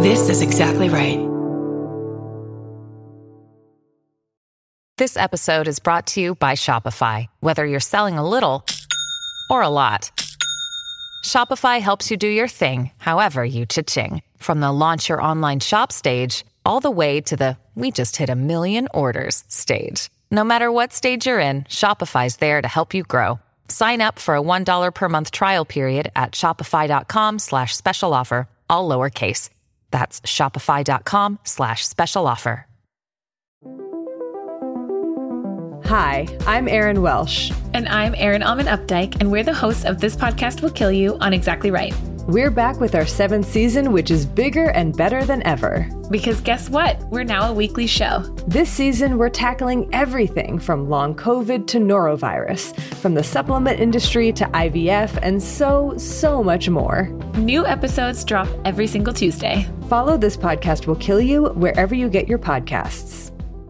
This is exactly right. This episode is brought to you by Shopify. Whether you're selling a little or a lot, Shopify helps you do your thing, however you cha-ching. From the launch your online shop stage, all the way to the we just hit 1 million orders stage. No matter what stage you're in, Shopify's there to help you grow. Sign up for a $1 per month trial period at shopify.com/special offer, all lowercase. That's shopify.com/special offer. Hi, I'm Erin Welsh. And I'm Erin Alman Updike, and we're the hosts of This Podcast Will Kill You on Exactly Right. We're back with our 7th season, which is bigger and better than ever. Because guess what? We're now a weekly show. This season, we're tackling everything from long COVID to norovirus, from the supplement industry to IVF, and so much more. New episodes drop every single Tuesday. Follow This Podcast Will Kill You wherever you get your podcasts.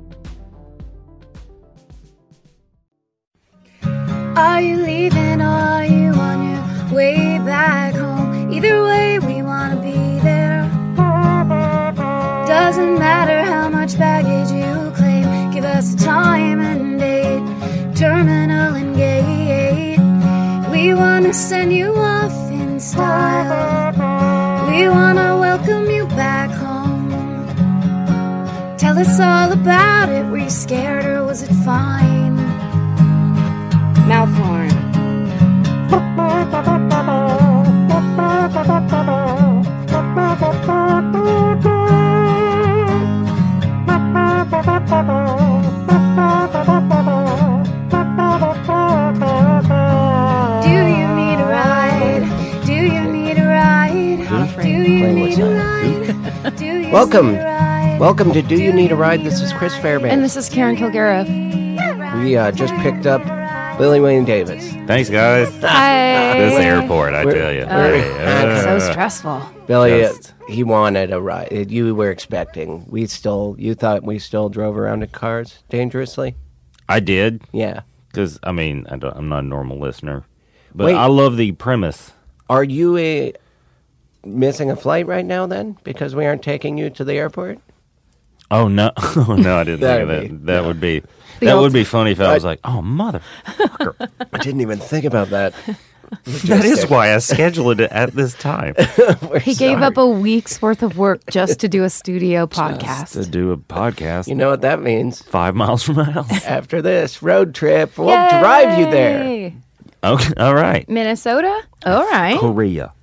Are you leaving or are you on your way back home? Either way, we want to be there. Doesn't matter how much baggage you claim. Give us a time and date, terminal and gate. We want to send you off in style. We want to welcome you back home. Tell us all about it. Were you scared or was it fine? Mouth horn. Do you need a ride? Do you need a ride? Do you need a ride? Do you Welcome. need a ride? Welcome to Do You Need a Ride? This is Chris Fairbanks. And this is Karen Kilgariff. We just picked up Billy Wayne Davis. Thanks, guys. Hi. This airport, I tell you. So stressful. Billy, Just- he wanted a ride. You were expecting. You thought we still drove around in cars dangerously? I did, Yeah. because, I'm not a normal listener. But Wait. I love the premise. Are you missing a flight right now then? Because we aren't taking you to the airport? Oh, no. Oh, no, I didn't think of That'd be- that. That would be... The That ult- would be funny if I was like, oh, motherfucker. I didn't even think about that. That is why I scheduled it at this time. He gave up a week's worth of work just to do a studio podcast. To do a podcast You know what that means? 5 miles from my house. After this road trip, we'll drive you there. Yay! Okay, all right. Minnesota? All right. Korea.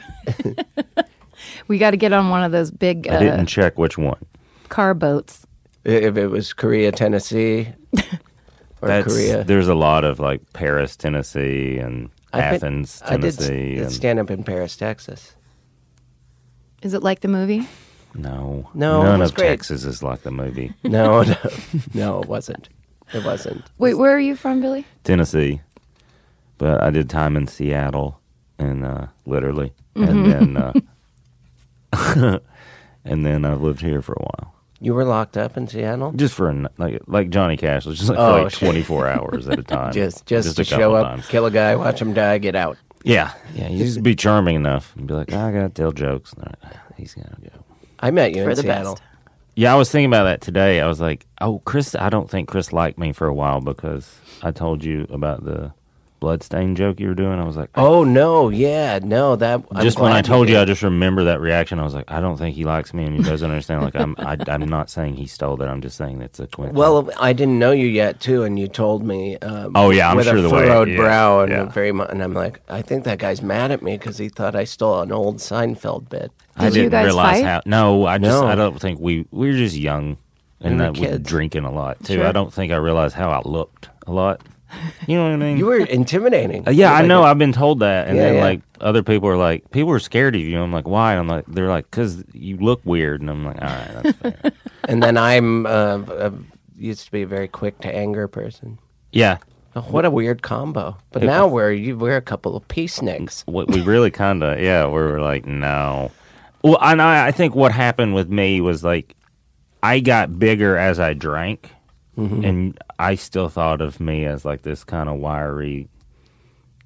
We got to get on one of those big I didn't check which one. car boats. If it was Korea, Tennessee, or Korea. There's a lot of, like, Paris, Tennessee, and Athens, Tennessee. I did stand up in Paris, Texas. Is it like the movie? No. No, it None was of great. Texas is like the movie. No, it wasn't. It wasn't. Wait, where are you from, Billy? Tennessee. But I did time in Seattle, and literally. And then and then I've lived here for a while. You were locked up in Seattle? Just for like Johnny Cash, was just like for like 24 hours at a time. Just a to couple show up, times. kill a guy, watch him die, get out. Yeah. You just be charming enough and be like, I gotta tell jokes. He's gonna go. I met you For in the Seattle. best. Yeah, I was thinking about that today. I was like, oh, Chris, I don't think Chris liked me for a while because I told you about the bloodstain joke you were doing. I was like, Oh no, yeah, no, that I'm just when glad I told you, did. I just remember that reaction. I was like, I don't think he likes me, and he doesn't understand. Like, I'm not saying he stole that. I'm just saying it's a coincidence. Well, I didn't know you yet too, and you told me. Oh, yeah, I'm with sure a the way- furrowed yeah, brow and yeah. and I'm like, I think that guy's mad at me because he thought I stole an old Seinfeld bit. I Did you didn't guys realize fight? how. No, I No. don't think we were just young and We were that we were kids. drinking a lot too. Sure. I don't think I realized how I looked a lot. You know what I mean? You were intimidating. Yeah, I Like know. a- I've been told that, and Yeah, then yeah. like other people are like, people are scared of you. I'm like, why? And I'm like, they're like, because you look weird, and I'm like, all right, that's fair. And then I'm used to be a very quick to anger person. Yeah, Oh, what a weird combo. But now we're a couple of peaceniks. we really kind of we're like, no. Well, and I think what happened with me was like, I got bigger as I drank, and I still thought of me as like this kind of wiry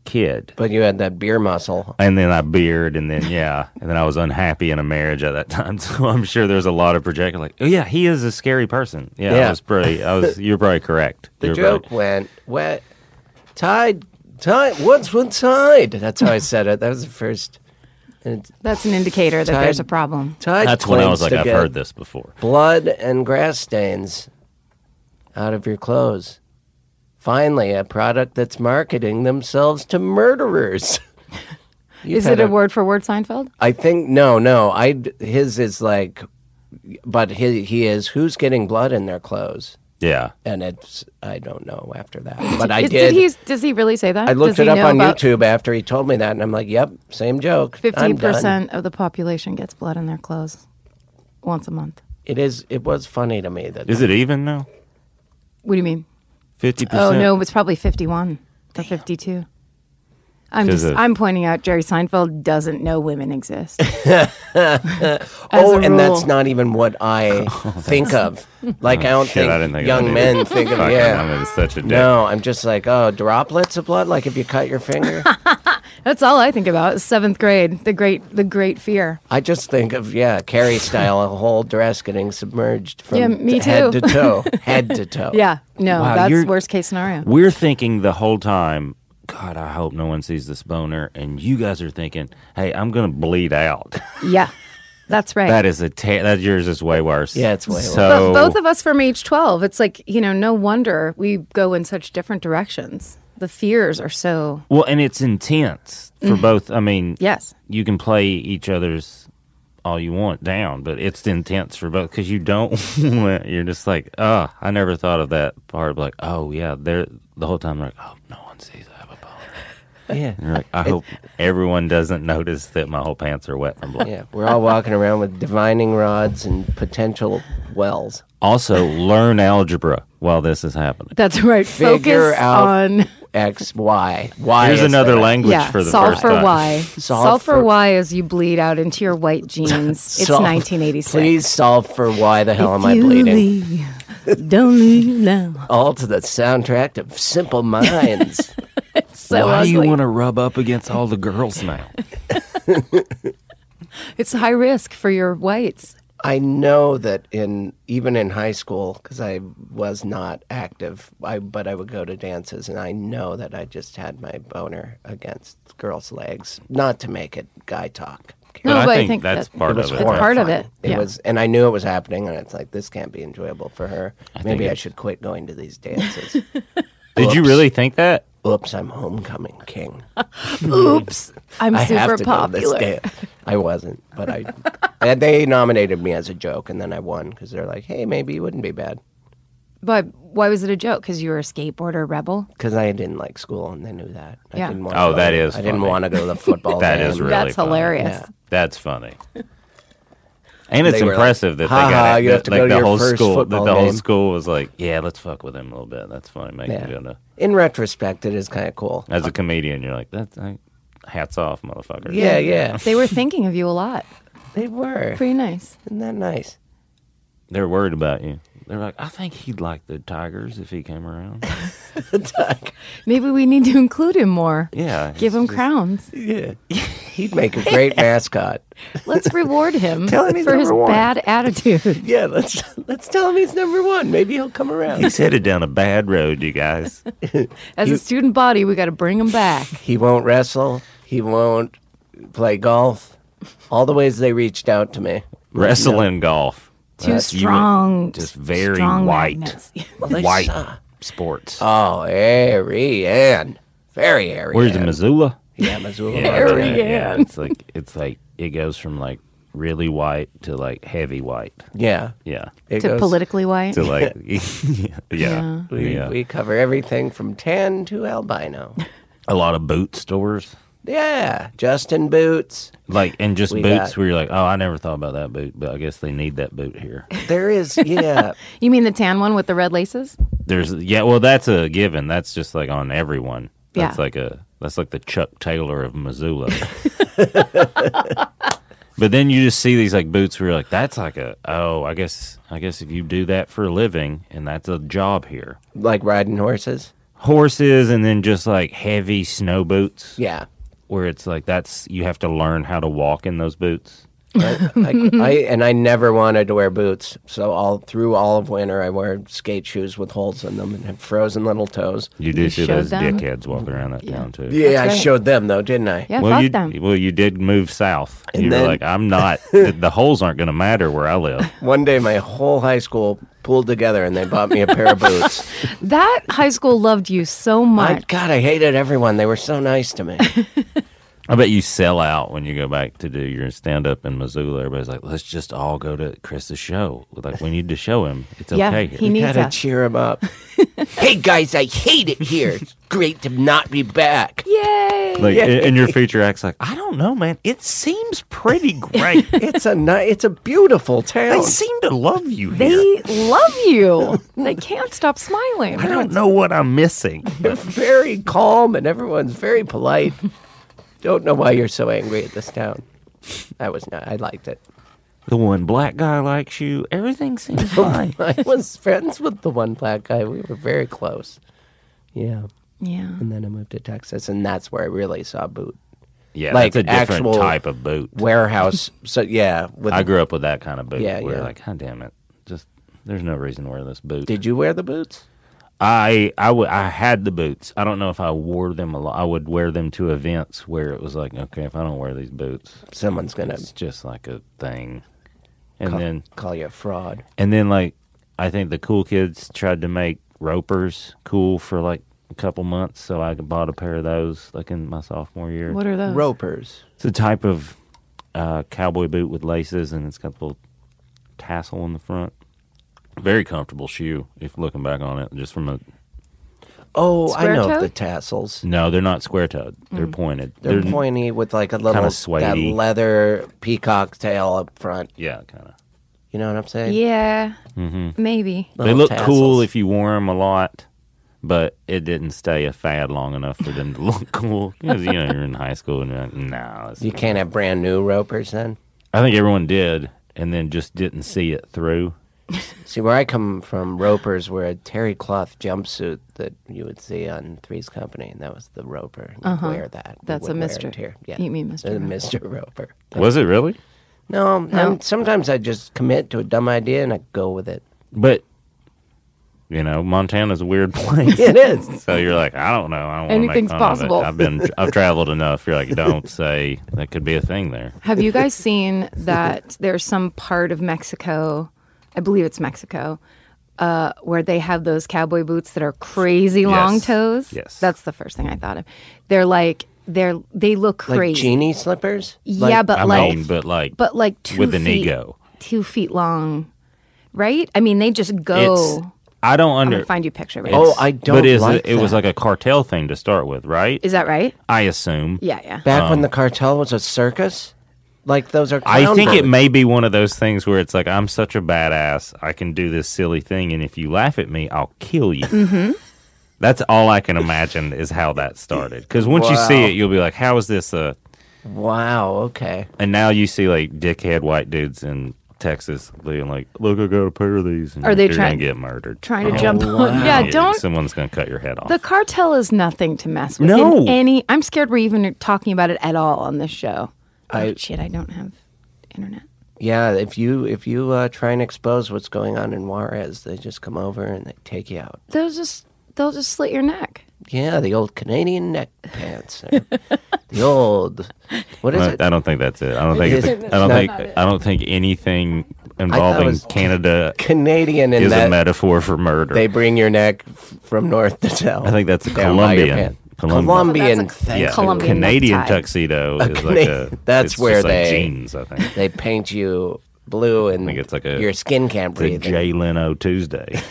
kid. But you had that beer muscle. And then I beard, and then and then I was unhappy in a marriage at that time. So I'm sure there's a lot of projecting. Like, oh yeah, he is a scary person. Yeah. You're probably correct. The joke went wet, tide. What's one tide? That's how I said it. That was the first. That's an indicator that there's a problem. Tide. That's when I was like, to I've get heard this before. Blood and grass stains out of your clothes. Finally, a product that's marketing themselves to murderers. Is it a word for word, Seinfeld? I think no. His is like, but he is who's getting blood in their clothes. Yeah, and I don't know after that, but I did. Does he really say that? I looked it up on YouTube after he told me that, and I'm like, yep, same joke. 50% of the population gets blood in their clothes once a month. It was funny to me that. Is it even now? What do you mean? 50%? Oh no, it's probably 51 to 52. I'm pointing out Jerry Seinfeld doesn't know women exist. And that's not even what I think of. Like, I don't think young men think of, I'm such a dick. No, I'm just like, droplets of blood, like if you cut your finger. That's all I think about. 7th grade, the great fear. I just think of, Carrie style, a whole dress getting submerged from me too. head to toe. Head to toe. Yeah, no, Wow, that's worst case scenario. We're thinking the whole time, God, I hope no one sees this boner. And you guys are thinking, hey, I'm going to bleed out. Yeah, that's right. That is that yours is way worse. Yeah, it's way worse. But both of us from age 12, it's like, no wonder we go in such different directions. The fears are so... Well, and it's intense for both. I mean, yes, you can play each other's all you want down, but it's intense for both because you don't you're just like, I never thought of that part. Like, oh, yeah, the whole time they're like, oh, no one sees I have a boner. Yeah. And you're like, I hope everyone doesn't notice that my whole pants are wet from blood. Yeah, we're all walking around with divining rods and potential wells. Also, learn algebra while this is happening. That's right. Figure Focus out on X, Y. Y. Here's another language for the solve first for time. Y. Solve for Y as you bleed out into your white jeans. It's 1986. Please solve for why the hell am I bleeding? Don't leave now. All to the soundtrack of Simple Minds. So Why ugly. do you want to rub up against all the girls now? It's high risk for your whites. I know that even in high school, because I was not active, but I would go to dances, and I know that I just had my boner against girls' legs. Not to make it guy talk. No, But but I think that's part of it. It's part of it. It Yeah. was, and I knew it was happening, and it's like, this can't be enjoyable for her. Maybe I it- should quit going to these dances. Did you really think that? Oops, I'm homecoming king. Oops, I'm I super have to popular. go to this dance. I wasn't, but and they nominated me as a joke, and then I won because they're like, hey, maybe you wouldn't be bad. But why was it a joke? Because you were a skateboarder rebel? Because I didn't like school, and they knew that. Yeah. I didn't want Oh, that is I didn't funny. want to go to the football That game. is really That's funny. hilarious. Yeah. That's funny. And it's They were impressive that "Ha they ha, got you have to like go to the your whole first school. That football the whole game." school was like, yeah, let's fuck with him a little bit. That's funny. Make him go to. In retrospect, it is kind of cool. As a comedian, you're like, hats off, motherfucker. Yeah. They were thinking of you a lot. They were. Pretty nice. Isn't that nice? They're worried about you. They're like, I think he'd like the Tigers if he came around. Maybe we need to include him more. Yeah. Give him crowns. Yeah. He'd make a great mascot. Let's reward him Tell him he's for his number one. bad attitude. Yeah, let's tell him he's number one. Maybe he'll come around. He's headed down a bad road, you guys. As a student body, we got to bring him back. He won't wrestle. He won't play golf. All the ways they reached out to me. Wrestling, golf. Too That's- you strong. went just very strong white. magnets. White sports. Oh, airy and very airy. Where's the Missoula? Yeah, Missoula. Airy Montana. Yeah, Ann. it's like it goes from like really white to like heavy white. Yeah. Yeah. It To goes- politically white. To like yeah. We cover everything from tan to albino. A lot of boot stores. Yeah, Justin Boots. Like and just We boots got- where you're like, oh, I never thought about that boot, but I guess they need that boot here. There is, yeah. You mean the tan one with the red laces? Well, that's a given. That's just like on everyone. That's Yeah. that's like the Chuck Taylor of Missoula. But then you just see these like boots where you're like, that's like I guess if you do that for a living and that's a job here. Like riding horses. horses and then just like heavy snow boots. Yeah. Where it's like you have to learn how to walk in those boots. I never wanted to wear boots, so all of winter I wear skate shoes with holes in them and have frozen little toes. You do see those them. dickheads walking around that town too. Yeah, I right. showed them though, didn't I? Yeah, Well, fuck them. you did move south. And You were then- like, I'm not. the holes aren't going to matter where I live. One day my whole high school pulled together and they bought me a pair of boots. That high school loved you so much. God, I hated everyone. They were so nice to me. I bet you sell out when you go back to do your stand up in Missoula. Everybody's like, let's just all go to Chris's show. Like, we need to show him it's Yeah, okay. he here. needs Gotta us. cheer him up. Hey guys, I hate it here. It's great to not be back. Yay! Like, and your feature act's like, I don't know, man. It seems pretty great. It's a beautiful town. They seem to love you here. They love you. They can't stop smiling. I don't know what I'm missing. They're very calm and everyone's very polite. Don't know why you're so angry at this town. I liked it. The one black guy likes you. Everything seems fine. I was friends with the one black guy. We were very close. Yeah. Yeah. And then I moved to Texas, and that's where I really saw boot. Yeah, Like that's a different actual type of boot. Warehouse. So, yeah. I grew up with that kind of boot. Yeah, where yeah. like, God damn it. Just, there's no reason to wear this boot. Did you wear the boots? I had the boots. I don't know if I wore them a lot. I would wear them to events where it was like, okay, if I don't wear these boots, Someone's going it's to just like a thing. And call you a fraud. then like, I think the cool kids tried to make ropers cool for like a couple months, so I bought a pair of those like in my sophomore year. What are those? Ropers. It's a type of cowboy boot with laces, and it's got a little tassel in the front. Very comfortable shoe, if looking back on it, just from a... Oh, I know Square-toed? the tassels. No, they're not square-toed. They're pointed. They're pointy with like a little kinda that suede-y. leather peacock tail up front. Yeah, kind of. You know what I'm saying? Yeah. Maybe. They Little look tassels. cool if you wore them a lot, but it didn't stay a fad long enough for them to look cool. Because, you're in high school and you're like, nah. You can't have brand new ropers then? I think everyone did, and then just didn't see it through. See, where I come from, ropers were a terry cloth jumpsuit that you would see on Three's Company, and that was the roper. You'd wear that. You That's a would wear Mr. it here. Yeah. You mean Mr. Roper. Mr. Roper. Was it really? No, sometimes I just commit to a dumb idea and I go with it. But, Montana's a weird place. It is. So you're like, I don't know. I don't want Anything's to make fun possible. Of it. I've traveled enough. You're like, don't say that could be a thing there. Have you guys seen that there's some part of Mexico, I believe it's Mexico, where they have those cowboy boots that are crazy long Yes. toes? Yes. That's the first thing I thought of. They're like, they look Like crazy. genie slippers? Yeah, but I like, mean, but like 2 with an feet, ego. 2 feet long, right? I mean, they just go. I don't I'm under. gonna find you a picture. Right? Oh, I don't But like it was that. like a cartel thing to start with, right? Is that right? I assume. Yeah. Back when the cartel was a circus? Like those are I clown think it boots. may be one of those things where it's like, I'm such a badass, I can do this silly thing, and if you laugh at me, I'll kill you. Mm-hmm. That's all I can imagine is how that started. Because once you see Wow. it, you'll be like, how is this a... Wow, okay. And now you see like dickhead white dudes in Texas being like, look, I got a pair of these. And Are they you're trying- going to get murdered. Trying to jump on. Yeah, don't. Someone's going to cut your head off. The cartel is nothing to mess with. No. I'm scared we're even talking about it at all on this show. Shit, I don't have internet. Yeah, if you try and expose what's going on in Juarez, they just come over and they take you out. They'll just slit your neck. Yeah, the old Canadian neck pants. Or the old what is it? I don't think that's it. I don't think. I don't think anything involving was Canada Canadian in is that a metaphor for murder. they bring your neck from north to south. I think that's a down by your Colombian. pants. Colombian. Oh, that's a- thing. Yeah, Colombian a Canadian necktie. tuxedo is like a. That's it's where just like they- jeans. I think. They paint you blue and think it's like a- your skin can't The breathe. Jay Leno Tuesday,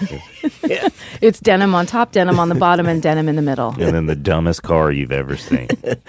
It's denim on top, denim on the bottom, and denim in the middle. and then the dumbest car you've ever seen.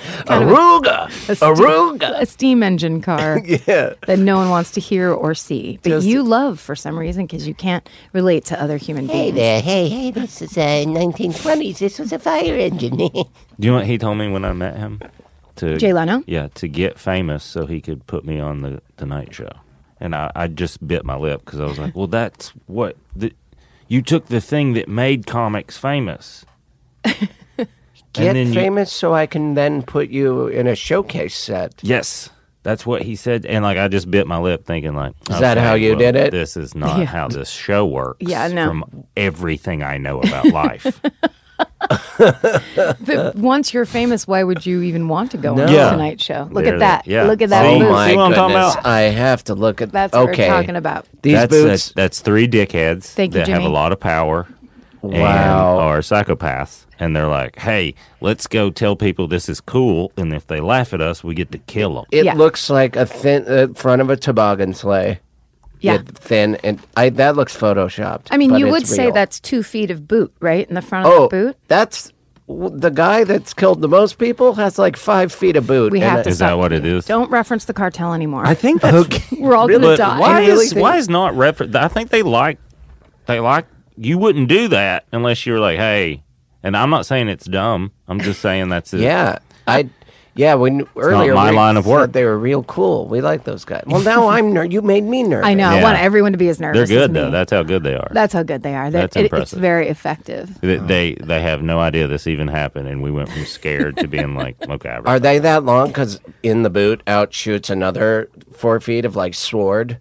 Aruga. A steam engine car Yeah. that no one wants to hear or see, but you love for some reason because you can't relate to other human beings. Hey, this is 1920s. This was a fire engine. Do you know what he told me when I met him? Jay Leno? Yeah, to get famous so he could put me on the Tonight Show. And I just bit my lip because I was like, well, that's what... you took the thing that made comics famous Get then famous so I can then put you in a showcase set. Yes. That's what he said. And like I just bit my lip thinking like, Is that how you did it? This is not how this show works. Yeah, no. From everything I know about life. But once you're famous, why would you even want to go on Yeah. the Tonight Show? Look There at that. they- yeah. Look at that. See? Oh booth. my See what I'm talking goodness! about? I have to look at. That's what okay. we're talking about. These boots. That's three dickheads Thank you, that have Jimmy. a lot of power and Wow. are psychopaths. And they're like, hey, let's go tell people this is cool. And if they laugh at us, we get to kill them. It Yeah. looks like a thin front of a toboggan sleigh. Yeah. Thin, and that looks photoshopped. I mean, but you it's would say real. that's 2 feet of boot, right? In the front of Oh, the boot? that's the guy that's killed the most people has like 5 feet of boot. We and have to Is stop. that what it is? Don't reference the cartel anymore. I think that's We're all going to But die. why really is think- why is not reference? I think they like you wouldn't do that unless you were like, hey. And I'm not saying it's dumb. I'm just saying that's it. Yeah, when earlier my we line of thought work. they were real cool. We like those guys. Well, now you made me nervous. I know. I Yeah. want everyone to be as nervous They're good as me. though. That's how good they are. That's how good they are. That's It's impressive. very effective. They have no idea this even happened, and we went from scared to being like, okay. Are they that long? Because in the boot out shoots another 4 feet of like sword.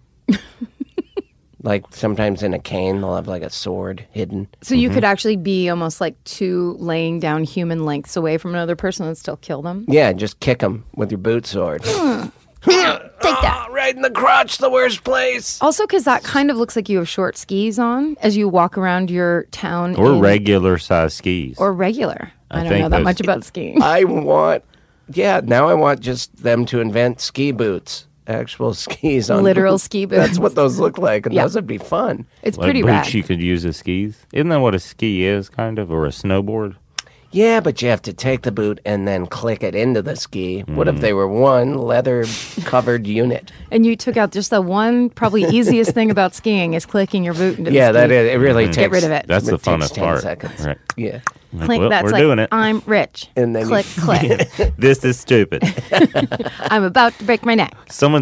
Like sometimes in a cane they'll have like a sword hidden. So you could actually be almost like 2 laying down human lengths away from another person and still kill them. Yeah, just kick them with your boot sword. Take that. Right in the crotch, the worst place. Also, because that kind of looks like you have short skis on as you walk around your town. Or in- regular size skis. Or regular. I don't think know that those- much about skiing. Now I want just them to invent ski boots. Actual skis on Literal ski boots. That's what those look like, and Yeah. those would be fun. It's like pretty boots rad. you could use as skis. Isn't that what a ski is, kind of, or a snowboard? Yeah, but you have to take the boot and then click it into the ski. What if they were one leather-covered unit? And you took out just the one probably easiest thing about skiing is clicking your boot into the Yeah, ski. that is. It really takes. Get rid of it. That's the it takes funnest 10 part. seconds. Right. Yeah. Like, Click, well, that's we're like, doing it. I'm rich. And then click, click. This is stupid. I'm about to break my neck.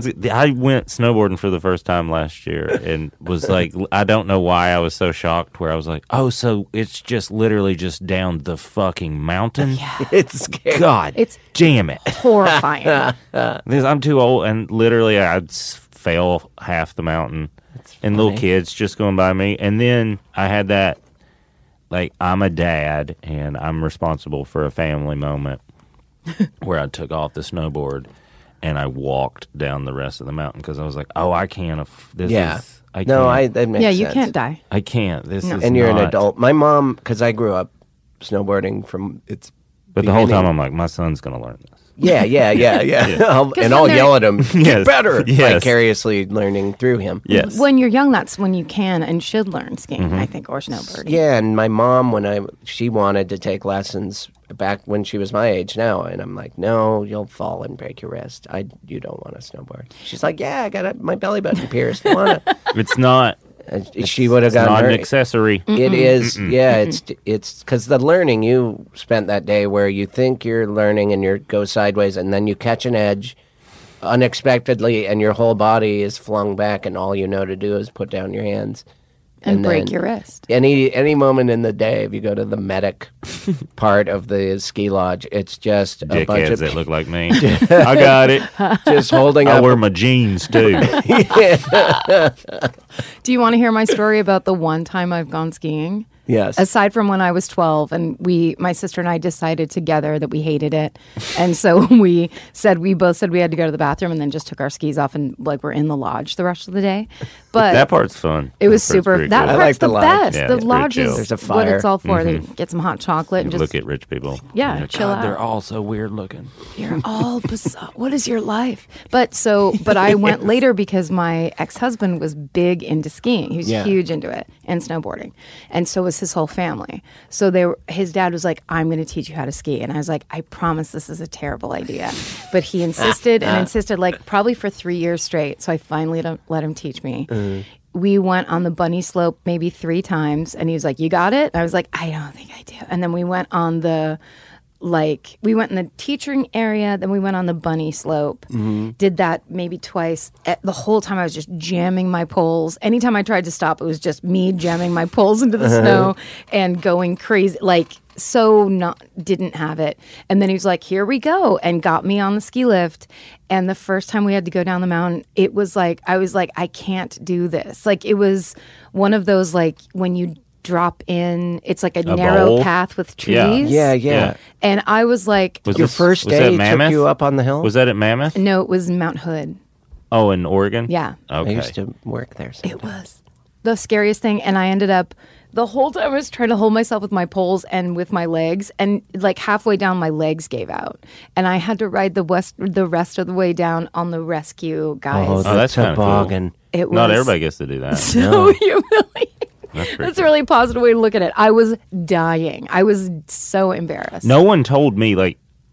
I went snowboarding for the first time last year and was like, I don't know why I was so shocked where I was like, oh, so it's just literally just down the fucking mountain? It's scary. God, It's damn it. horrifying. I'm too old, and literally I'd fail half the mountain. And little kids just going by me. And then I had that, like, I'm a dad, and I'm responsible for a family moment where I took off the snowboard and I walked down the rest of the mountain because I was like, oh, I can't. Yeah. I No, can't. that makes Yeah, you sense. can't die. I can't. This is And you're an not- adult. My mom, because I grew up snowboarding from its But the whole time beginning. I'm like, my son's going to learn this. Yeah. I'll when yell they're- at him, get Yes. better, Yes. vicariously learning through him. Yes. When you're young, that's when you can and should learn skiing, Mm-hmm. I think, or snowboarding. Yeah, and my mom, she wanted to take lessons back when she was my age now, and I'm like, no, you'll fall and break your wrist. You don't want to snowboard. She's like, yeah, I got my belly button pierced. I wanna. It's not. She would have It's gotten not an hurt. accessory. It is, yeah. It's because the learning you spent that day, where you think you're learning and you go sideways, and then you catch an edge unexpectedly, and your whole body is flung back, and all you know to do is put down your hands And break then your wrist. Any moment in the day, if you go to the medic part of the ski lodge, it's just a bunch Dickheads of that look like me. I got it. just holding I up. wear my jeans too. Do you want to hear my story about the one time I've gone skiing? Yes. Aside from when I was 12 and my sister and I decided together that we hated it. And so we both said we had to go to the bathroom and then just took our skis off and like we're in the lodge the rest of the day. But That part's fun. it was That part's super. pretty That cool. I part's like the the lodge. best. Yeah, the it's pretty lodge chill. is There's a what fire. it's all for. They get some hot chocolate and You just look at rich people. Yeah, You're like, chill God, out. They're all so weird looking. You're all bizarre. What is your life? But I went later because my ex-husband was big into skiing. He was Yeah. huge into it and snowboarding. And so was his whole family. So his dad was like, I'm going to teach you how to ski. And I was like, I promise this is a terrible idea. But he insisted and insisted like probably for 3 years straight. So I finally let him teach me. We went on the bunny slope maybe 3 times and he was like, you got it? I was like, I don't think I do. And then we went on the like we went in the teaching area, then we went on the bunny slope. Did that maybe twice. The whole time I was just jamming my poles. Anytime I tried to stop, it was just me jamming my poles into the snow and going crazy. Like didn't have it. And then he was like, here we go, and got me on the ski lift. And the first time we had to go down the mountain, it was like, I was like, I can't do this. Like it was one of those, like when you drop in, it's like a narrow bowl? path with trees. Yeah. And I was like, Your first was day that he took Mammoth? you up on the hill? Was that at Mammoth? no, it was Mount Hood. Oh, in Oregon? Yeah. I Okay. used to work there. It was the scariest thing. And I ended up, the whole time I was trying to hold myself with my poles and with my legs. And like halfway down, my legs gave out. And I had to ride the rest of the way down on the rescue guys. Oh, that's kinda cool. toboggan. It was Not everybody gets to do that. so humiliating. That's pretty That's a really positive way to look at it. I was dying. I was so embarrassed. No one told me, like,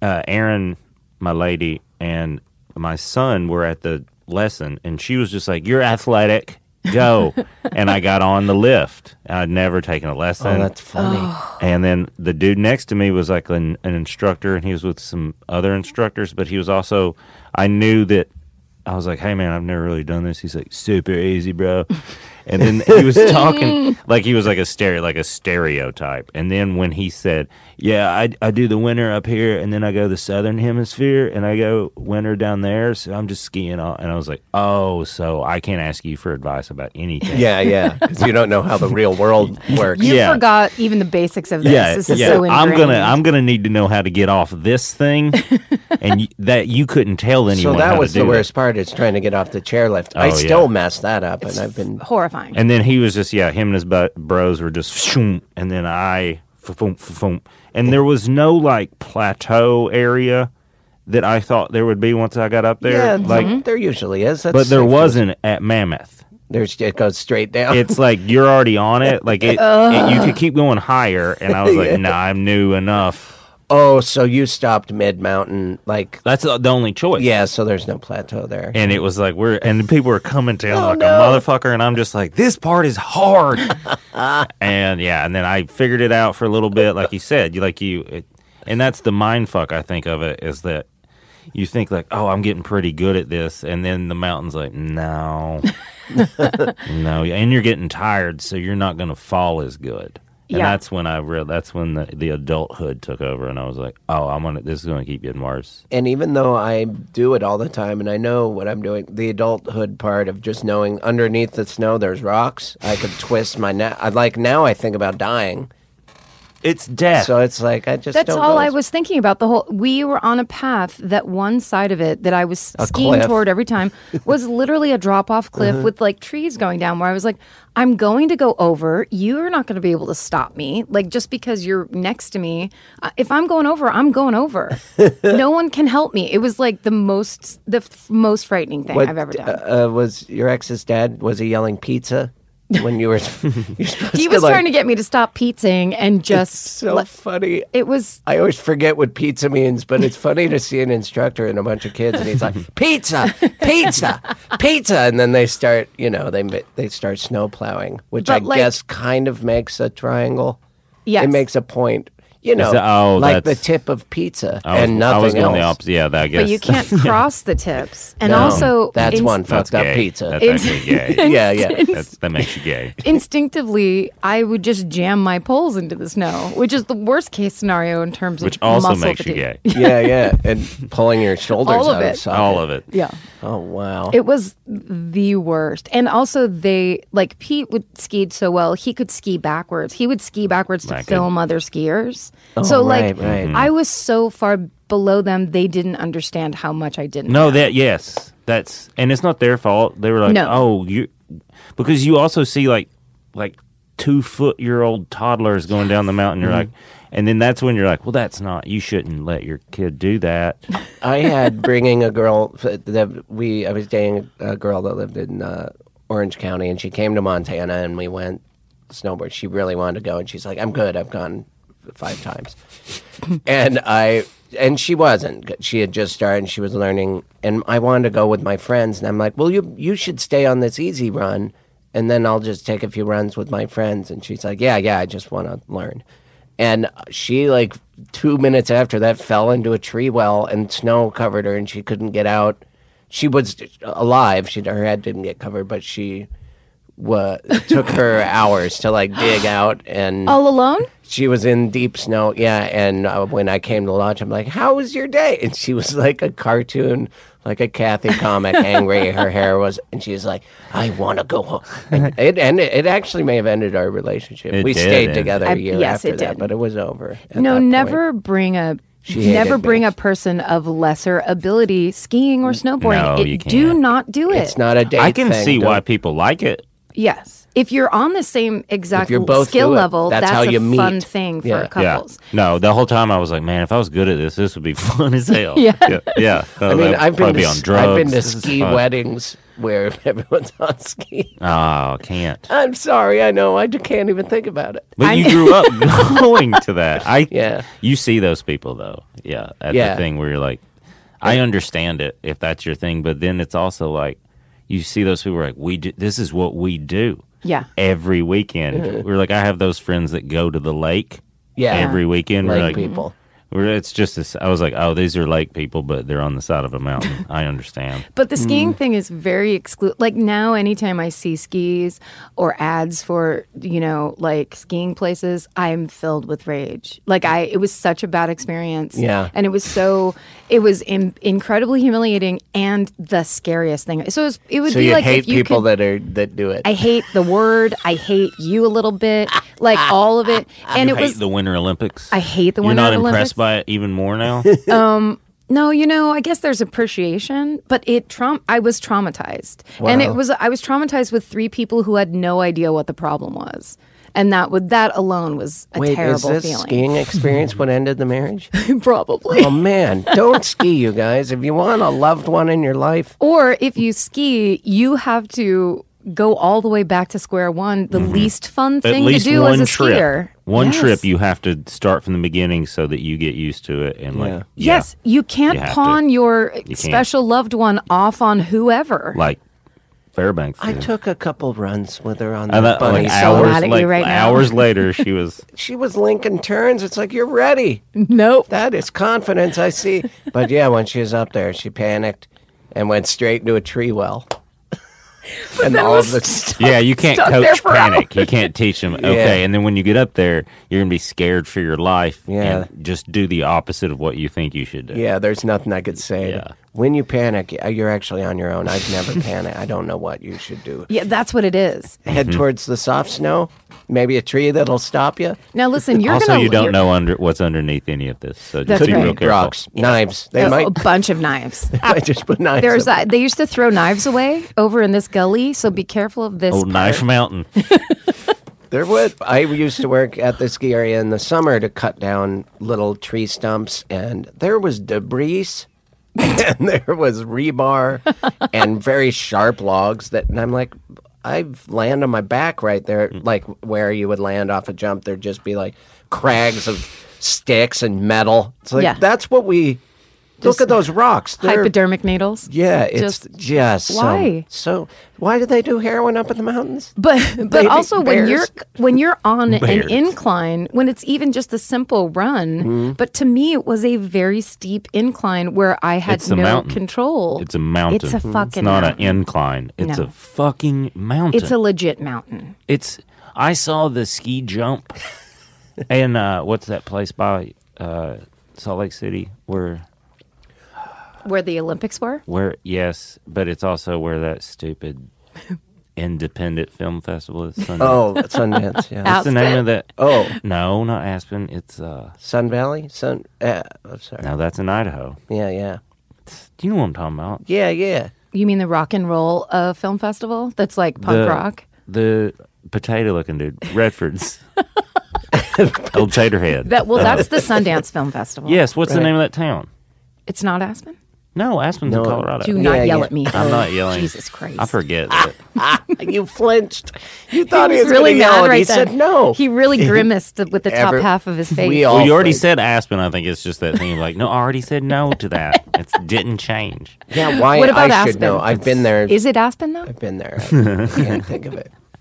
Erin, my lady, and my son were at the lesson, and she was just like, you're athletic, go. And I got on the lift. I'd never taken a lesson. Oh, that's funny. And then the dude next to me was like an instructor, and he was with some other instructors, but he was also, I knew that, I was like, hey, man, I've never really done this. He's like, super easy, bro. And then he was talking like he was like a stereotype. And then when he said, yeah, I do the winter up here, and then I go the southern hemisphere, and I go winter down there, so I'm just skiing all. And I was like, oh, so I can't ask you for advice about anything. Yeah, because you don't know how the real world works. You Yeah. forgot even the basics of this. This is so ingrained. I'm gonna need to know how to get off this thing, and that you couldn't tell anyone. So that how was to the do worst part, is trying to get off the chairlift. I Oh, still yeah. messed that up, and I've been... horrifying. And then he was just, him and his bros were just, shoom, and then I, fa-foom. And there was no, like, plateau area that I thought there would be once I got up there. Yeah, like, there usually is. That's but there safe. wasn't at Mammoth. It goes straight down. It's like you're already on it. Like, you could keep going higher. And I was like, nah, I'm new enough. Oh, so you stopped mid-mountain, like... That's the only choice. Yeah, so there's no plateau there. And it was like, and people were coming down Oh, like no. a motherfucker. And I'm just like, this part is hard. And then I figured it out for a little bit. Like you said, and that's the mind fuck I think of it, is that you think like, oh, I'm getting pretty good at this. And then the mountain's like, no, no. And you're getting tired, so you're not going to fall as good. And Yeah. that's when that's when the adulthood took over, and I was like, oh, this is going to keep getting worse. And even though I do it all the time and I know what I'm doing, the adulthood part of just knowing underneath the snow there's rocks, I could twist my neck. Now I think about dying. It's death. So it's like, I just That's don't all know. I was thinking about. We were on a path that one side of it that I was skiing cliff. toward every time was literally a drop-off cliff with like trees going down, where I was like, I'm going to go over. You're not going to be able to stop me. Like, just because you're next to me, if I'm going over, I'm going over. No one can help me. It was like the most frightening thing I've ever done. Was your ex's dad, was he yelling pizza when you were... He was trying to get me to stop pizzaing and just... So funny. It was... I always forget what pizza means, but it's funny to see an instructor and a bunch of kids, and he's like, pizza, pizza, pizza. And then they start, they start snow plowing, which But, I guess kind of makes a triangle. Yes. It makes a point, like the that's- tip of pizza I was, and nothing I was going else. the opposite. Yeah, I guess. But you can't cross the tips. And No, also... that's one That's fucked up gay. pizza. That's actually gay. Yeah. That makes you gay. Instinctively, I would just jam my poles into the snow, which is the worst case scenario in terms Which of also muscle makes you fatigue. gay. Yeah. And pulling your shoulders All of out it. of socket. All of it. Yeah. Oh, wow. It was the worst. And also Pete would skied so well, he could ski backwards. He would ski backwards to I could. film other skiers. Oh, So right. I was so far below them, they didn't understand how much I didn't No, know. that's and it's not their fault. They were like, No. oh, because you also see like 2-foot-year-old toddlers going down the mountain. You're like, and then that's when you're like, well, you shouldn't let your kid do that. I had bringing a girl I was dating a girl that lived in Orange County, and she came to Montana, and we went snowboard. She really wanted to go, and she's like, I'm good. I've gone 5 times. And she wasn't. She had just started, and she was learning, and I wanted to go with my friends, and I'm like, well, you should stay on this easy run, and then I'll just take a few runs with my friends. And she's like, yeah, I just want to learn. And she, like, 2 minutes after that, fell into a tree well, and snow covered her, and she couldn't get out. She was alive. Her head didn't get covered, but it took her hours to, like, dig out. And All alone? she was in deep snow. Yeah. And when I came to lunch, I'm like, how was your day? And she was like a cartoon, like a Kathy comic, angry. Her hair was, and she was like, I want to go home. And it actually may have ended our relationship. We stayed together a year after that, but it was over. No, never bring a person of lesser ability skiing or snowboarding. No, you do can't. not do it. It's not a date I can thing. see why people like it. Yes. If you're on the same exact If you're both skill do it, level, that's that's how you a meet. fun thing for couples. Yeah. No, the whole time I was like, man, if I was good at this would be fun as hell. Yeah. Yeah. I mean, I've been on drugs. I've been to This is ski fun. weddings where everyone's on ski. Oh, I can't. I'm sorry, I know. I can't even think about it. But you grew up going to that. Yeah. You see those people though. Yeah. At Yeah. the thing where you're like, I understand it if that's your thing, but then it's also like you see those people who are like, this is what we do. Yeah. Every weekend. We're like, I have those friends that go to the lake Yeah. every weekend. Lake We're like, people. It's just this. I was like, oh, these are lake people, but they're on the side of a mountain. I understand. But the skiing thing is very exclusive. Like now, anytime I see skis or ads for, like skiing places, I'm filled with rage. Like it was such a bad experience. Yeah. And it was incredibly humiliating and the scariest thing. So it would So be you like hate if you people could, that do it. I hate the word. I hate you a little bit. Like all of it. And You it hate was. the Winter Olympics. I hate the You're Winter not Olympics. impressed by it even more now. No, I guess there's appreciation, but I was traumatized. Wow. And I was traumatized with 3 people who had no idea what the problem was. And that alone was a Wait, is terrible this feeling. skiing experience what ended the marriage? Probably. Oh man, don't ski, you guys. If you want a loved one in your life, Or if you ski, you have to go all the way back to square one, the least fun At thing to least do one as a trip. skier. One Yes. trip, you have to start from the beginning so that you get used to it. And Yeah. Yes, you can't You have pawn to. your can't. special loved one off on whoever. like Fairbanks. I did. took a couple runs with her on And the that, bunny. like, so hours, mad at you like, right now. hours later, she was. She was linking turns. It's like, you're ready. Nope. That is confidence, I see. But yeah, when she was up there, she panicked and went straight into a tree well. And all of the Yeah, you can't stuck there coach for panic. You can't teach them. Okay, Yeah. and then when you get up there, you're gonna be scared for your life. Yeah. and just do the opposite of what you think you should do. Yeah, there's nothing I could say. Yeah. When you panic, you're actually on your own. I've never panicked. I don't know what you should do. Yeah, that's what it is. Head Mm-hmm. towards the soft snow. Maybe a tree that'll stop you. Now listen, you're Also, gonna you don't you're- know what's underneath any of this, so just That's be right. real careful. Rocks, knives. They a might, bunch of knives. might just put knives. There's up. they used to throw knives away over in this gully, so be careful of this. Old Knife Mountain. There would. I used to work at the ski area in the summer to cut down little tree stumps, and there was debris, and there was rebar, and very sharp logs. And I'm like, I've land on my back right there, like where you would land off a jump. There'd just be like crags of sticks and metal. It's like Yeah. that's what we. Look at those rocks. They're, Hypodermic needles. yeah, it's just Why? So why do they do heroin up in the mountains? But Baby also bears. when you're on an Bears. incline, when it's even just a simple run, Mm-hmm. but to me it was a very steep incline where I had It's a no mountain. control. It's a mountain. It's a fucking It's not mountain. an incline. It's No. a fucking mountain. It's a legit mountain. I saw the ski jump, and what's that place by Salt Lake City Where the Olympics were? yes, but it's also where that stupid independent film festival is. Sundance. Oh, Sundance. Yeah. What's the name Aspen? of that? Oh, No, not Aspen. It's Sun Valley? I'm sorry. no, that's in Idaho. Yeah, yeah. Do you know what I'm talking about? Yeah, yeah. You mean the Rock and Roll Film Festival? That's like punk rock? The potato-looking dude, Redford's. Old Taterhead. That's the Sundance Film Festival. Yes, what's the Right. name of that town? It's not Aspen? No, Aspen's No. in Colorado. Do not Yeah, yell yeah. at me. I'm not yelling. Jesus Christ. I forget that. You flinched. You thought he was really going to yell, mad and right he then. said no. He really grimaced with the top Ever- half of his face. We all Well, you already think- said Aspen. I think it's just that thing of like, no, I already said no to that. It didn't change. Yeah, why? What about I should Aspen? know. I've been there. Is it Aspen though? I've been there. I can't think of it.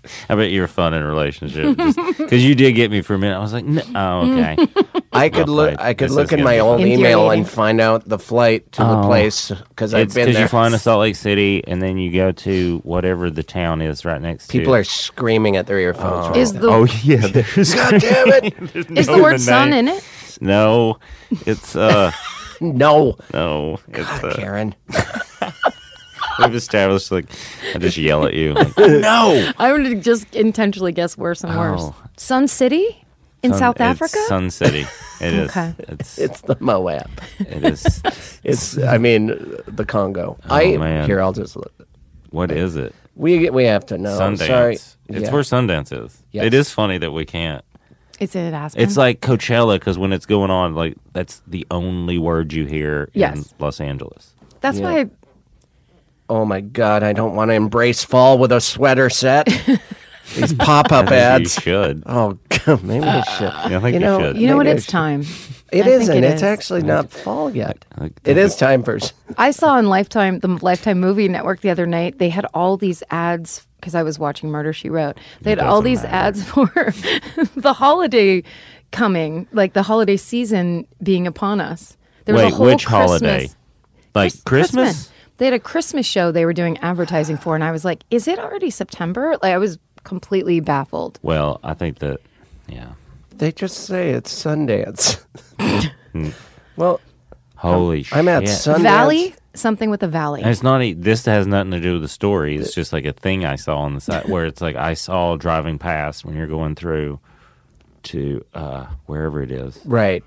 I bet you're fun in a relationship because you did get me for a minute. I was like, no, oh, okay. I could look. I could This look is in my gonna old be email infuriating. and find out the flight to the place because I've It's been because there. you fly into Salt Lake City and then you go to whatever the town is right next People to. are screaming at their earphones. right Is now. the Oh yeah, there's God damn it! is the word sun in it? No, it's No, no, it's God, Karen. we've established like I just yell at you. Like, no, I would have just intentionally guessed worse and worse. Oh. Sun City in South It's Africa? Sun City. It is. Okay. It's the Moab. It is. It's. I mean, the Congo. Man. Here. I'll just. Look. What is it? We have to know. Sundance. Sorry. It's Yeah. where Sundance is. Yes. It is funny that we can't. Is it Aspen? It's like Coachella because when it's going on, like that's the only word you hear in Yes. Los Angeles. That's Yeah. why Oh my God! I don't want to embrace fall with a sweater set. These pop-up I think ads. you should. Oh, God, maybe I should. I think you should. you know what maybe I it's should. time. It I think isn't. it It's is. actually not fall yet. Like, It is time for. I saw on Lifetime, the Lifetime Movie Network the other night, they had all these ads because I was watching Murder, She Wrote. They had all these ads for the holiday coming, like the holiday season being upon us. There was Wait, a whole which Christmas, holiday? Like Christmas? They had a Christmas show they were doing advertising for, and I was like, is it already September? Like, I was completely baffled. Well, I think that, yeah. They just say it's Sundance. Well, Holy shit. I'm at Sundance. Valley? Something with a valley. And it's not. This has nothing to do with the story. It's just like a thing I saw on the side where it's like I saw driving past when you're going through to wherever it is. Right.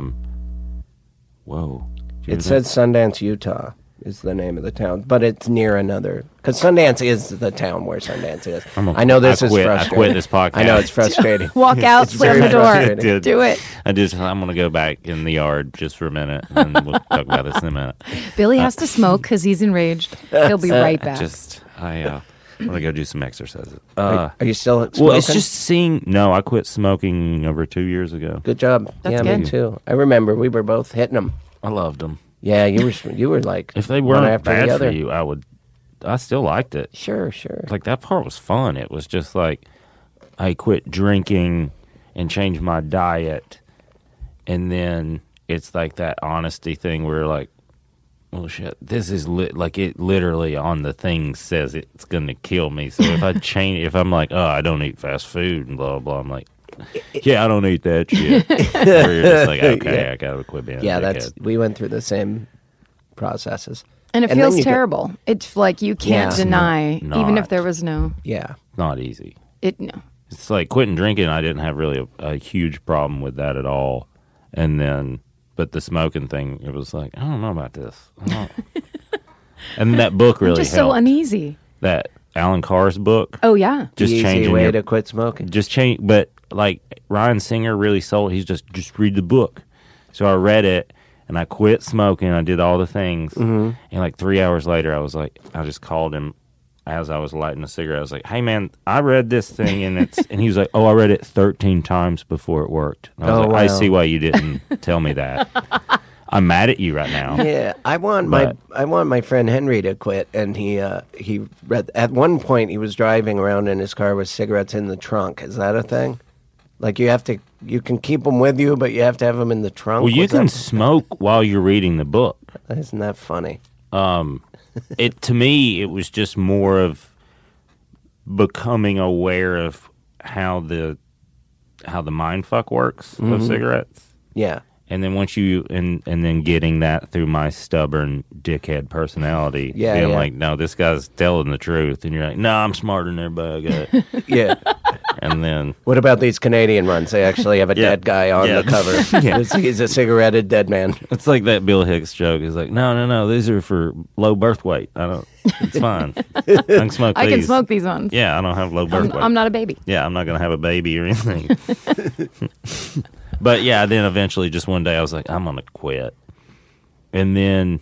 Whoa. Did you It ever says Sundance, Utah is the name of the town, but it's near another. Because Sundance is the town where Sundance is. I know this is quit. I frustrating. quit this podcast. I know it's frustrating. Walk out, slam very the door. frustrating. Did. Do it. I'm going to go back in the yard just for a minute, and we'll talk about this in a minute. Billy has to smoke because he's enraged. He'll be right back. I want to go do some exercises. Are you still smoking? Well, it's just seeing. No, I quit smoking over 2 years ago. Good job. That's Me good. too. I remember we were both hitting them. I loved them. Yeah, you were like If they one weren't after bad the for other. you, I still liked it. Sure. Like that part was fun. It was just like I quit drinking and changed my diet, and then it's like that honesty thing where like, well, shit, this is like it literally on the thing says it's gonna kill me. So if I change, if I'm like, oh, I don't eat fast food and blah blah, I'm like, yeah, I don't eat that shit. Where you're just like, okay, Yeah. I gotta quit being. Yeah, a dickhead. we went through the same processes. And it And then feels you get- terrible. It's like you can't Yeah. deny, Not. even if there was no. Yeah. not easy. No. It's like quitting drinking. I didn't have really a huge problem with that at all. And then, but the smoking thing, it was like, I don't know about this. I don't- and that book really I'm just helped. so uneasy. That Alan Carr's book, Oh, yeah. just the easy changing way your, to quit smoking. just change. But like Ryan Singer really sold. He's just read the book. So I read it and I quit smoking. I did all the things. And like 3 hours later, I was like, I just called him as I was lighting a cigarette. I was like, hey man, I read this thing and it's, and he was like, oh, I read it 13 times before it worked. And I was Oh, like, I wow. see why you didn't tell me that. I'm mad at you right now. Yeah, I want my friend Henry to quit, and he read at one point he was driving around in his car with cigarettes in the trunk. Is that a thing? Like you can keep them with you, but you have to have them in the trunk. Well, you Was can that- smoke while you're reading the book. Isn't that funny? It to me, it was just more of becoming aware of how the mind fuck works of cigarettes. Yeah. And then once you and then getting that through my stubborn dickhead personality, Yeah, being yeah. like, no, this guy's telling the truth, and you're like, no, I'm smarter than everybody. I got it. Yeah. And then What about these Canadian ones? They actually have a Yeah. dead guy on Yeah. the cover. Yeah. He's a cigaretted dead man. it's like that Bill Hicks joke. It's like, no, these are for low birth weight. I don't. It's fine. I can smoke I these. can smoke these ones. Yeah, I don't have low birth weight. I'm not a baby. Yeah, I'm not going to have a baby or anything. But yeah, then eventually just one day I was like, I'm going to quit. And then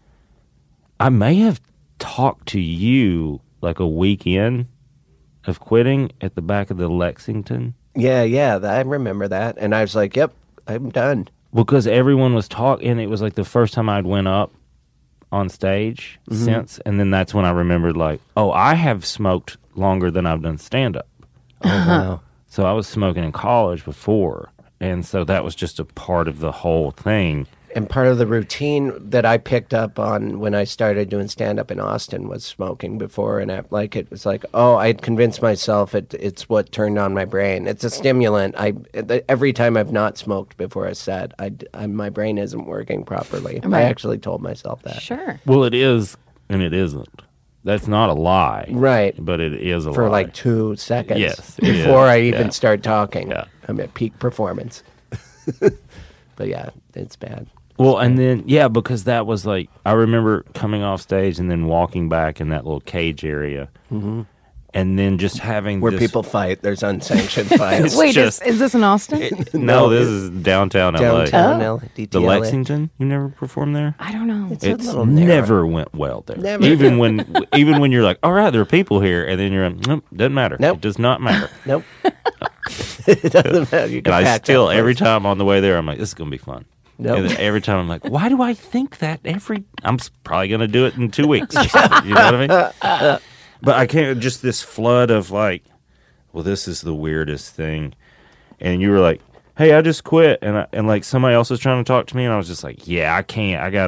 I may have talked to you like a weekend of quitting at the back of the Lexington Yeah, I remember that. And I was like, yep, I'm done. because everyone was talking. It was like the first time I'd went up. on stage since, and then that's when I remembered, like, oh, I have smoked longer than I've done stand-up. Oh, wow. So I was smoking in college before, and so that was just a part of the whole thing. And part of the routine that I picked up on when I started doing stand-up in Austin was smoking before and after. Like, it was like, oh, I had convinced myself it's what turned on my brain. It's a stimulant. Every time I've not smoked before a set, my brain isn't working properly. Right. I actually told myself that. Sure. Well, it is, and it isn't. That's not a lie. Right. But it is a lie. For like 2 seconds. Yes, it Before is. I even Yeah. start talking. Yeah. I'm at peak performance. But yeah, it's bad. Well, and then, because that was like, I remember coming off stage and then walking back in that little cage area. Mm-hmm. And then just having Where this, people fight, there's unsanctioned fights. Wait, just- is this in Austin? No, this is downtown LA. Downtown Oh. DTLA. The Lexington? You never performed there? I don't know. It's a It's little narrow. never went well there. Never. Even when you're like, all right, there are people here, and then you're like, nope, doesn't matter. Nope. It does not matter. Nope. It doesn't matter. You can And I pack still, that every first. time on the way there, I'm like, this is going to be fun. Nope. And then every time I'm like, why do I think that probably going to do it in 2 weeks. You know what I mean? But I can't, just this flood of like, well, this is the weirdest thing. And you were like, hey, I just quit. And like somebody else was trying to talk to me. And I was just like, yeah, I can't. I got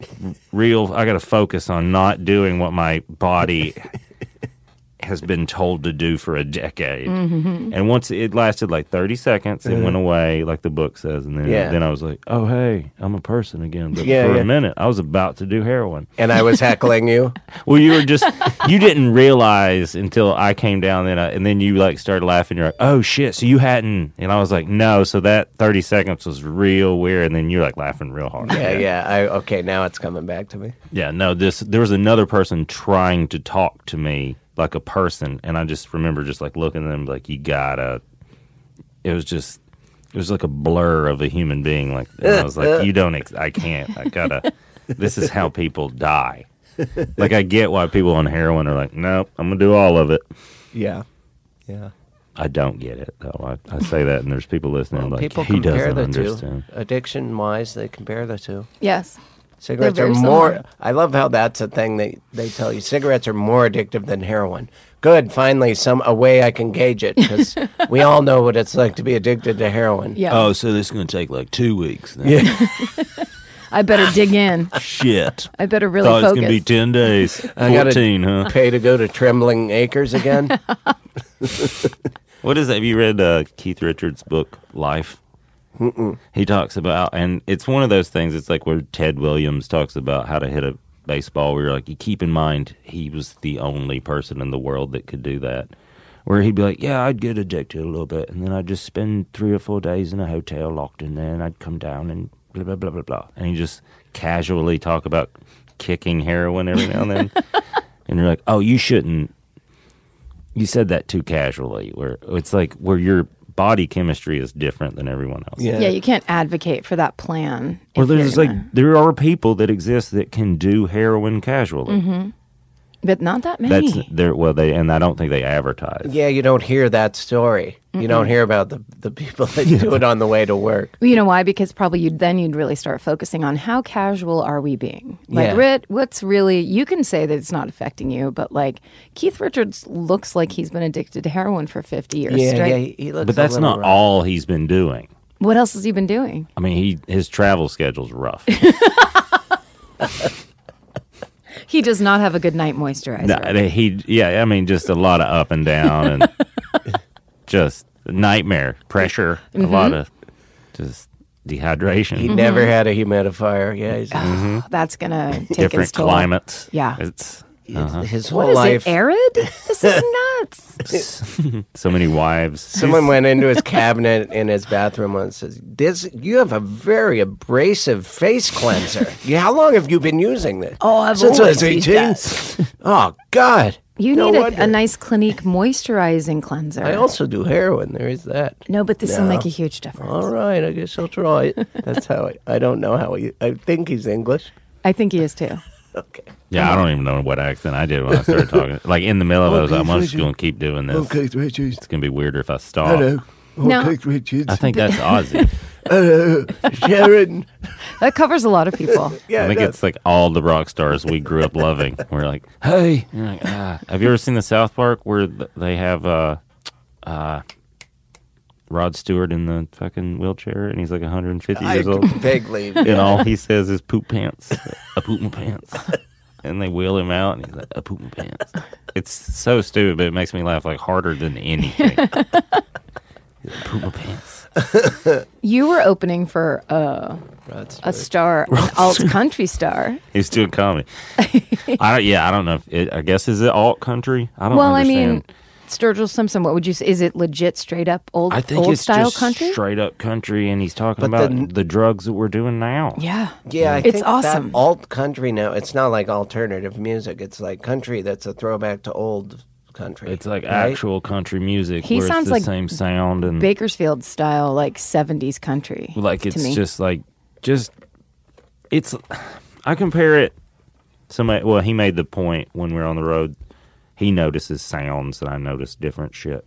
to focus on not doing what my body has been told to do for a decade. Mm-hmm. And once it lasted like 30 seconds, it went away, like the book says. And then I was like, oh, hey, I'm a person again. But for a minute, I was about to do heroin. And I was heckling you. Well, you didn't realize until I came down and then you like started laughing. You're like, oh shit, so you hadn't. And I was like, no, so that 30 seconds was real weird. And then you're like laughing real hard. Okay, now it's coming back to me. Yeah, no, there was another person trying to talk to me like a person, and I just remember just like looking at them like, it was like a blur of a human being. Like, and I was like, I can't, this is how people die. Like, I get why people on heroin are like, nope, I'm going to do all of it. Yeah. I don't get it, though. I say that, and there's people listening like, People he compare doesn't the understand. two. Addiction-wise, they compare the two. Yes. Cigarettes They're are very more. similar. I love how that's a thing they tell you. Cigarettes are more addictive than heroin. Good, finally, a way I can gauge it, because we all know what it's like to be addicted to heroin. Yeah. Oh, so this is going to take like 2 weeks then. Yeah. I better dig in. Shit. I better really Thought it was focus. going to be 10 days. I gotta 14, huh? Pay to go to Trembling Acres again. What is that? Have you read Keith Richards' book, Life? Mm-mm. He talks about, and it's one of those things, it's like where Ted Williams talks about how to hit a baseball, where you're like, you keep in mind he was the only person in the world that could do that. Where he'd be like, yeah, I'd get addicted a little bit, and then I'd just spend 3 or 4 days in a hotel locked in there, and I'd come down and blah, blah, blah, blah, blah. And he just casually talk about kicking heroin every now and then. And you're like, oh, you shouldn't. You said that too casually, where it's like where your body chemistry is different than everyone else. Yeah, you can't advocate for that plan. Or if you're there's like gonna- there are people that exist that can do heroin casually. but not that many. That's there. Well, and I don't think they advertise. Yeah, you don't hear that story. You don't hear about the people that do it on the way to work. You know why? Because probably you'd really start focusing on how casual are we being? Like, Yeah. what's really, you can say that it's not affecting you, but like Keith Richards looks like he's been addicted to heroin for 50 years Yeah, straight. he looks. But that's a little not rough. all he's been doing. What else has he been doing? I mean, his travel schedule's rough. He does not have a good night moisturizer. I mean, just a lot of up and down and just nightmare pressure. A lot of just dehydration. He never had a humidifier. Yeah, he's, That's going to take its Different toll. climates. Yeah. It's his What whole is life. it, arid? This is nuts. so many wives. Someone went into his cabinet in his bathroom once and says, you have a very abrasive face cleanser. How long have you been using this? Oh, I've Since I was always 18. used Oh, God. You No need wonder. a nice Clinique moisturizing cleanser. I also do heroin. There is that. No, but this will No. make a huge difference. All right, I guess I'll try it. That's how I don't know how I think he's English. I think he is too. Okay. Yeah, I don't even know what accent I did when I started talking. Like in the middle of it, I was like, I'm just going to keep doing this. Richards. It's going to be weirder if I stop. Hello. No. Richards. I think that's Ozzy. Sharon. That covers a lot of people. Yeah, I think no. it's like all the rock stars we grew up loving. We're like, hey. You're like, ah. Have you ever seen the South Park where they have Rod Stewart in the fucking wheelchair and he's like 150 years old? Vaguely. And all he says is poop pants. I poop my pants. And they wheel him out and he's like, I poop my pants. It's so stupid, but it makes me laugh like harder than anything. Poop my pants. You were opening for a star, an alt country star. He's doing comedy. I don't know. I guess is it alt country? I don't Well, understand. I mean, Sturgill Simpson. What would you say? Is it legit, straight up old? I think old it's style just country. straight up country, and he's talking But about the drugs that we're doing now. Yeah, Yeah, I It's think awesome. That alt country now, it's not like alternative music. It's like country that's a throwback to old country. It's like right? actual country music He where sounds it's the like same sound and Bakersfield style, like 70s country. like to it's me. just like it's. I compare it. He made the point when we were on the road. He notices sounds, and I notice different shit.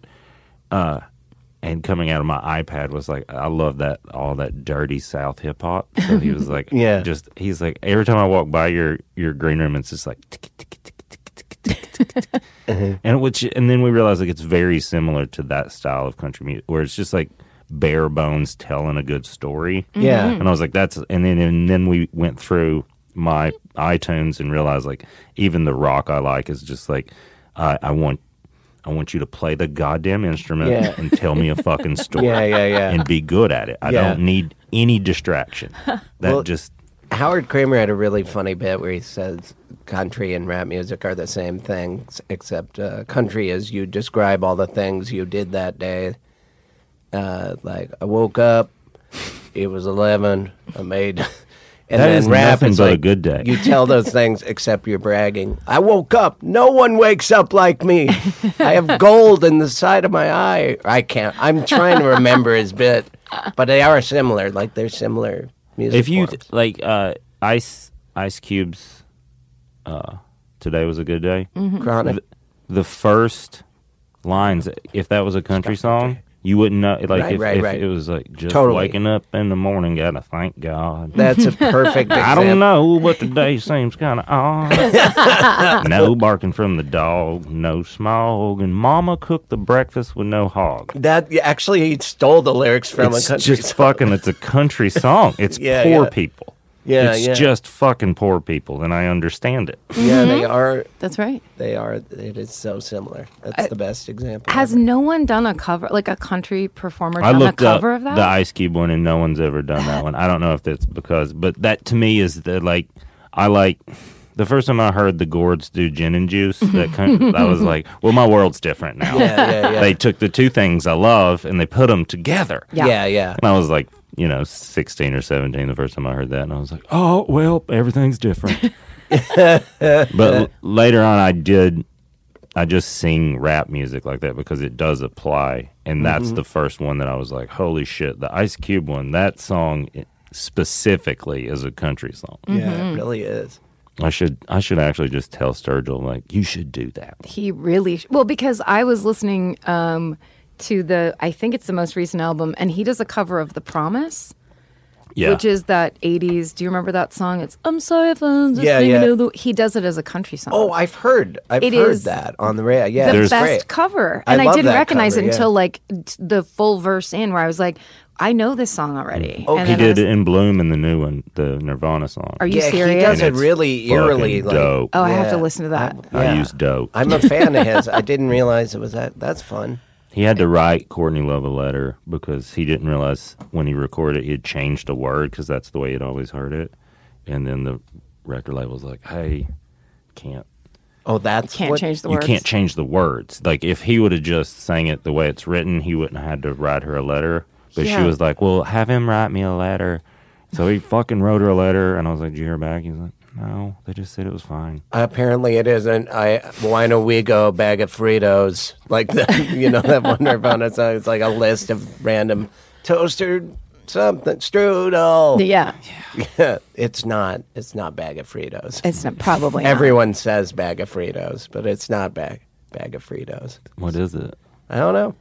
And coming out of my iPad was like, I love that all that dirty South hip hop. So he was like, Yeah. he's like, every time I walk by your green room, it's just like, tick, tick, tick, tick, tick, tick, tick, tick, tick. And then we realized like it's very similar to that style of country music, where it's just like bare bones telling a good story. Yeah. And I was like, and then we went through my iTunes and realized like even the rock I like is just like, I want you to play the goddamn instrument Yeah. and tell me a fucking story. Yeah. And be good at it. I Yeah. don't need any distraction. Howard Kramer had a really funny bit where he says country and rap music are the same things, except country is you describe all the things you did that day. Like, I woke up, it was 11, I made... And That then is rap nothing is but a like, good day. You tell those things except you're bragging. I woke up. No one wakes up like me. I have gold in the side of my eye. I can't. I'm trying to remember his bit, but they are similar. Like they're similar music If you forms. like Ice Cube's Today Was a Good Day. Chronic. The first lines, if that was a country song, you wouldn't know. Like Right, if right. it was like just Totally. waking up in the morning, gotta thank God. That's a perfect example. I don't know, but today seems kind of odd. No barking from the dog, no smog, and Mama cooked the breakfast with no hog. That actually, he stole the lyrics from It's a country just song. fucking. It's a country song. It's Yeah, poor yeah. people. Yeah, it's yeah. just fucking poor people, and I understand it. Yeah, they are. That's right. They are. It is so similar. That's the best example. Has ever. no one done a cover, like a country performer I done a looked up cover of that? the Ice Cube one, and no one's ever done that one. I don't know if that's because, but that to me is the like. I like the first time I heard the Gourds do Gin and Juice. I was like, well, my world's different now. Yeah. They took the two things I love and they put them together. Yeah. Yeah. And I was like, 16 or 17 the first time I heard that, and I was like, oh well, everything's different. But later on, I just sing rap music like that because it does apply, and that's the first one that I was like, holy shit, the Ice Cube one, that song specifically is a country song. Yeah, it really is. I should actually just tell Sturgill, like, you should do that. He really well, because I was listening to I think it's the most recent album, and he does a cover of The Promise, Yeah. which is that 80s. Do you remember that song? It's I'm sorry if I'm just Yeah, thinking yeah. of the. He does it as a country song. Oh, I've heard It heard is that on the radio. Yeah, the it's best great. cover, I and I love didn't that recognize cover, it yeah. until like the full verse in, where I was like, I know this song already. Oh, and He then I did was- it in Bloom in the new one, the Nirvana song. Are you Yeah, serious? he does And it it's really eerily. fucking dope. Oh, I have to Yeah. listen to that. I Yeah. use dope. I'm a fan of his. I didn't realize it was that. That's fun. He had to write Courtney Love a letter because he didn't realize when he recorded it, he had changed a word because that's the way he'd always heard it. And then the record label was like, hey, can't. Oh, that's Can't what, change the You words. can't change the words. Like, if he would have just sang it the way it's written, he wouldn't have had to write her a letter. But Yeah. she was like, well, have him write me a letter. So he fucking wrote her a letter, and I was like, did you hear back? He's like, no, they just said it was fine. Apparently, it isn't. Why no we go bag of Fritos like that? That one Nirvana song. It's like a list of random toaster something strudel. Yeah, Yeah, it's not. It's not bag of Fritos. it's not, probably not. Everyone says bag of Fritos, but it's not bag of Fritos. What is it? I don't know.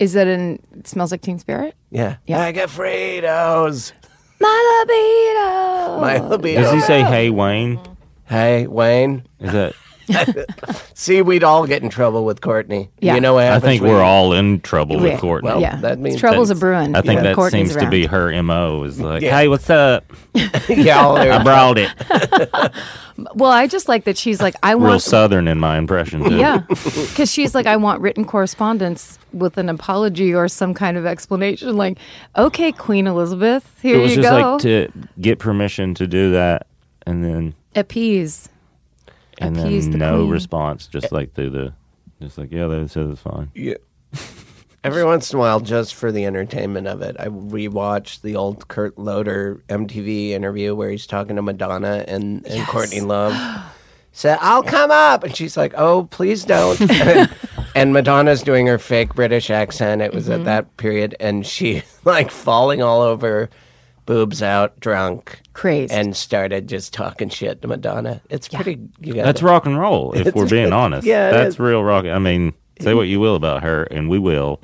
Is that in Smells Like Teen Spirit? Yeah. Yeah. I got Fritos. My libido. My libido. Does he say, "Hey, Wayne"? Hey, Wayne. Is that? See, we'd all get in trouble with Courtney. Yeah. You know what I happens think when- we're all in trouble Yeah. with Courtney. Well, Yeah. that means Trouble's a that's- brewing. I think when that Courtney's seems around. to be her MO. Is like, Yeah. "Hey, what's up? Yeah, all I brought it." Well, I just like that she's like, I Real want. Southern in my impression too. Yeah, because she's like, I want written correspondence with an apology or some kind of explanation. Like, okay, Queen Elizabeth, here It was you just go. like to get permission to do that, and then Appease. Appease the no queen. response, just like yeah, they said it's fine. Yeah. Every once in a while, just for the entertainment of it, I rewatch the old Kurt Loder MTV interview where he's talking to Madonna and Courtney Love. Said, "I'll come up," and she's like, "Oh, please don't." And Madonna's doing her fake British accent. It was at that period, and she like falling all over, boobs out, drunk, Crazed. and started just talking shit to Madonna. It's pretty. You gotta- That's rock and roll, if we're being honest. Yeah, it that's is. real rock. I mean, say what you will about her, and we will.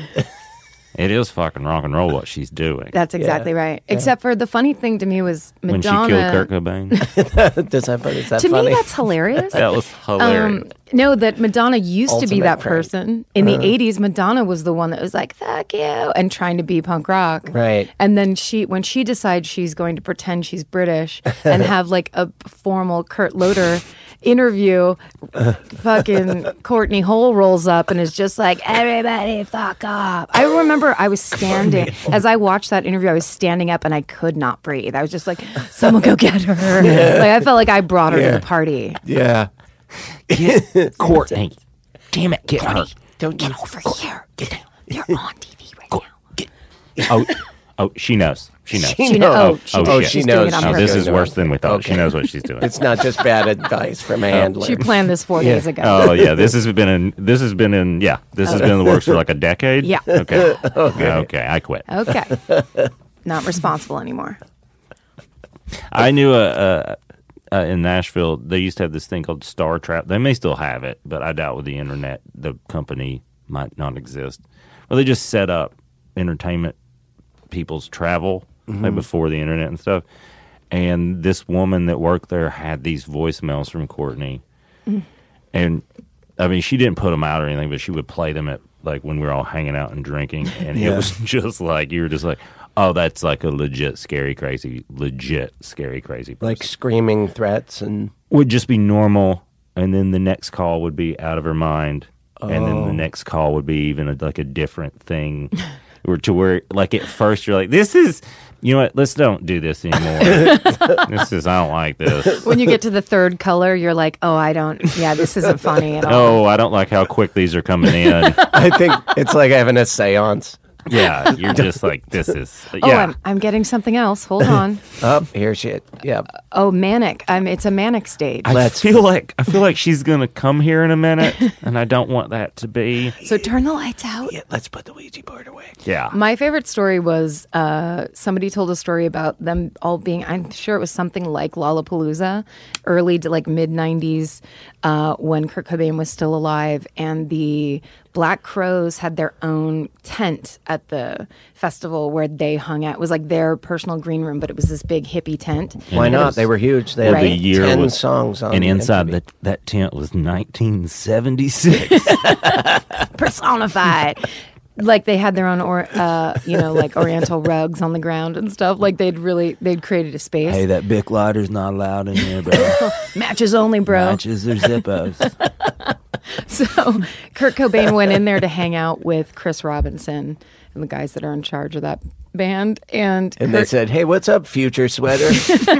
It is fucking rock and roll what she's doing. That's exactly right. Except for the funny thing to me was When Madonna. she killed Kurt Cobain, Does that, is that to funny? me, that's hilarious. that was hilarious. No, that Madonna used to be Ultimate that prank. person. In the 80s, Madonna was the one that was like, fuck you, and trying to be punk rock. Right. And then when she decides she's going to pretend she's British and have like a formal Kurt Loder interview, fucking Courtney Hole rolls up and is just like, everybody fuck off. I remember I was standing, as I watched that interview, I was standing up and I could not breathe. I was just like, someone go get her. Like, I felt like I brought her to the party. Yeah. Courtney, damn it, get her. Don't you Over here. You're on TV right now. Oh, she knows. She knows. She knows. shit. she She's knows. doing it on Oh, She's purpose. this doing is it. worse than we thought. She Okay. knows what she's doing. It's not just bad advice from a handler. She planned this 4 days ago. Oh yeah, this has been in the works for like a decade. Yeah. Okay. Okay. I quit. Okay. Not responsible anymore. I knew in Nashville they used to have this thing called Star Trap. They may still have it, but I doubt with the internet the company might not exist. Well, they just set up entertainment people's travel like before the internet and stuff. And this woman that worked there had these voicemails from Courtney, and I mean she didn't put them out or anything, but she would play them at like when we were all hanging out and drinking, and it was just like you were just like, oh, that's like a legit scary crazy person. like screaming threats and Would just be normal, and then the next call would be out of her mind, and then the next call would be even like a different thing, or to where like at first you're like, this is, you know what, let's don't do this anymore. I don't like this. When you get to the third color, you're like, this isn't funny at all. Oh, I don't like how quick these are coming in. I think it's like having a seance. Yeah, you're just like, this is, Oh, yeah. I'm getting something else. Hold on. Oh, here's shit. Yeah. Oh, manic. It's a manic stage. I feel like she's gonna come here in a minute, and I don't want that to be. So turn the lights out. Yeah, let's put the Ouija board away. Yeah, My favorite story was somebody told a story about them all being, I'm sure it was something like Lollapalooza, early to like mid 90s when Kurt Cobain was still alive, and the Black Crowes had their own tent at the festival where they hung out. It was like their personal green room, but it was this big hippie tent. Why And it not? was- They were huge. They had Right. the year 10 was songs on and inside MTV. that tent was 1976. personified. Like they had their own, like Oriental rugs on the ground and stuff. Like they'd created a space. Hey, that Bic lighter's not allowed in here, bro. Matches only, bro. Matches or Zippos. So Kurt Cobain went in there to hang out with Chris Robinson and the guys that are in charge of that band. And they said, "Hey, what's up, Future Sweater?"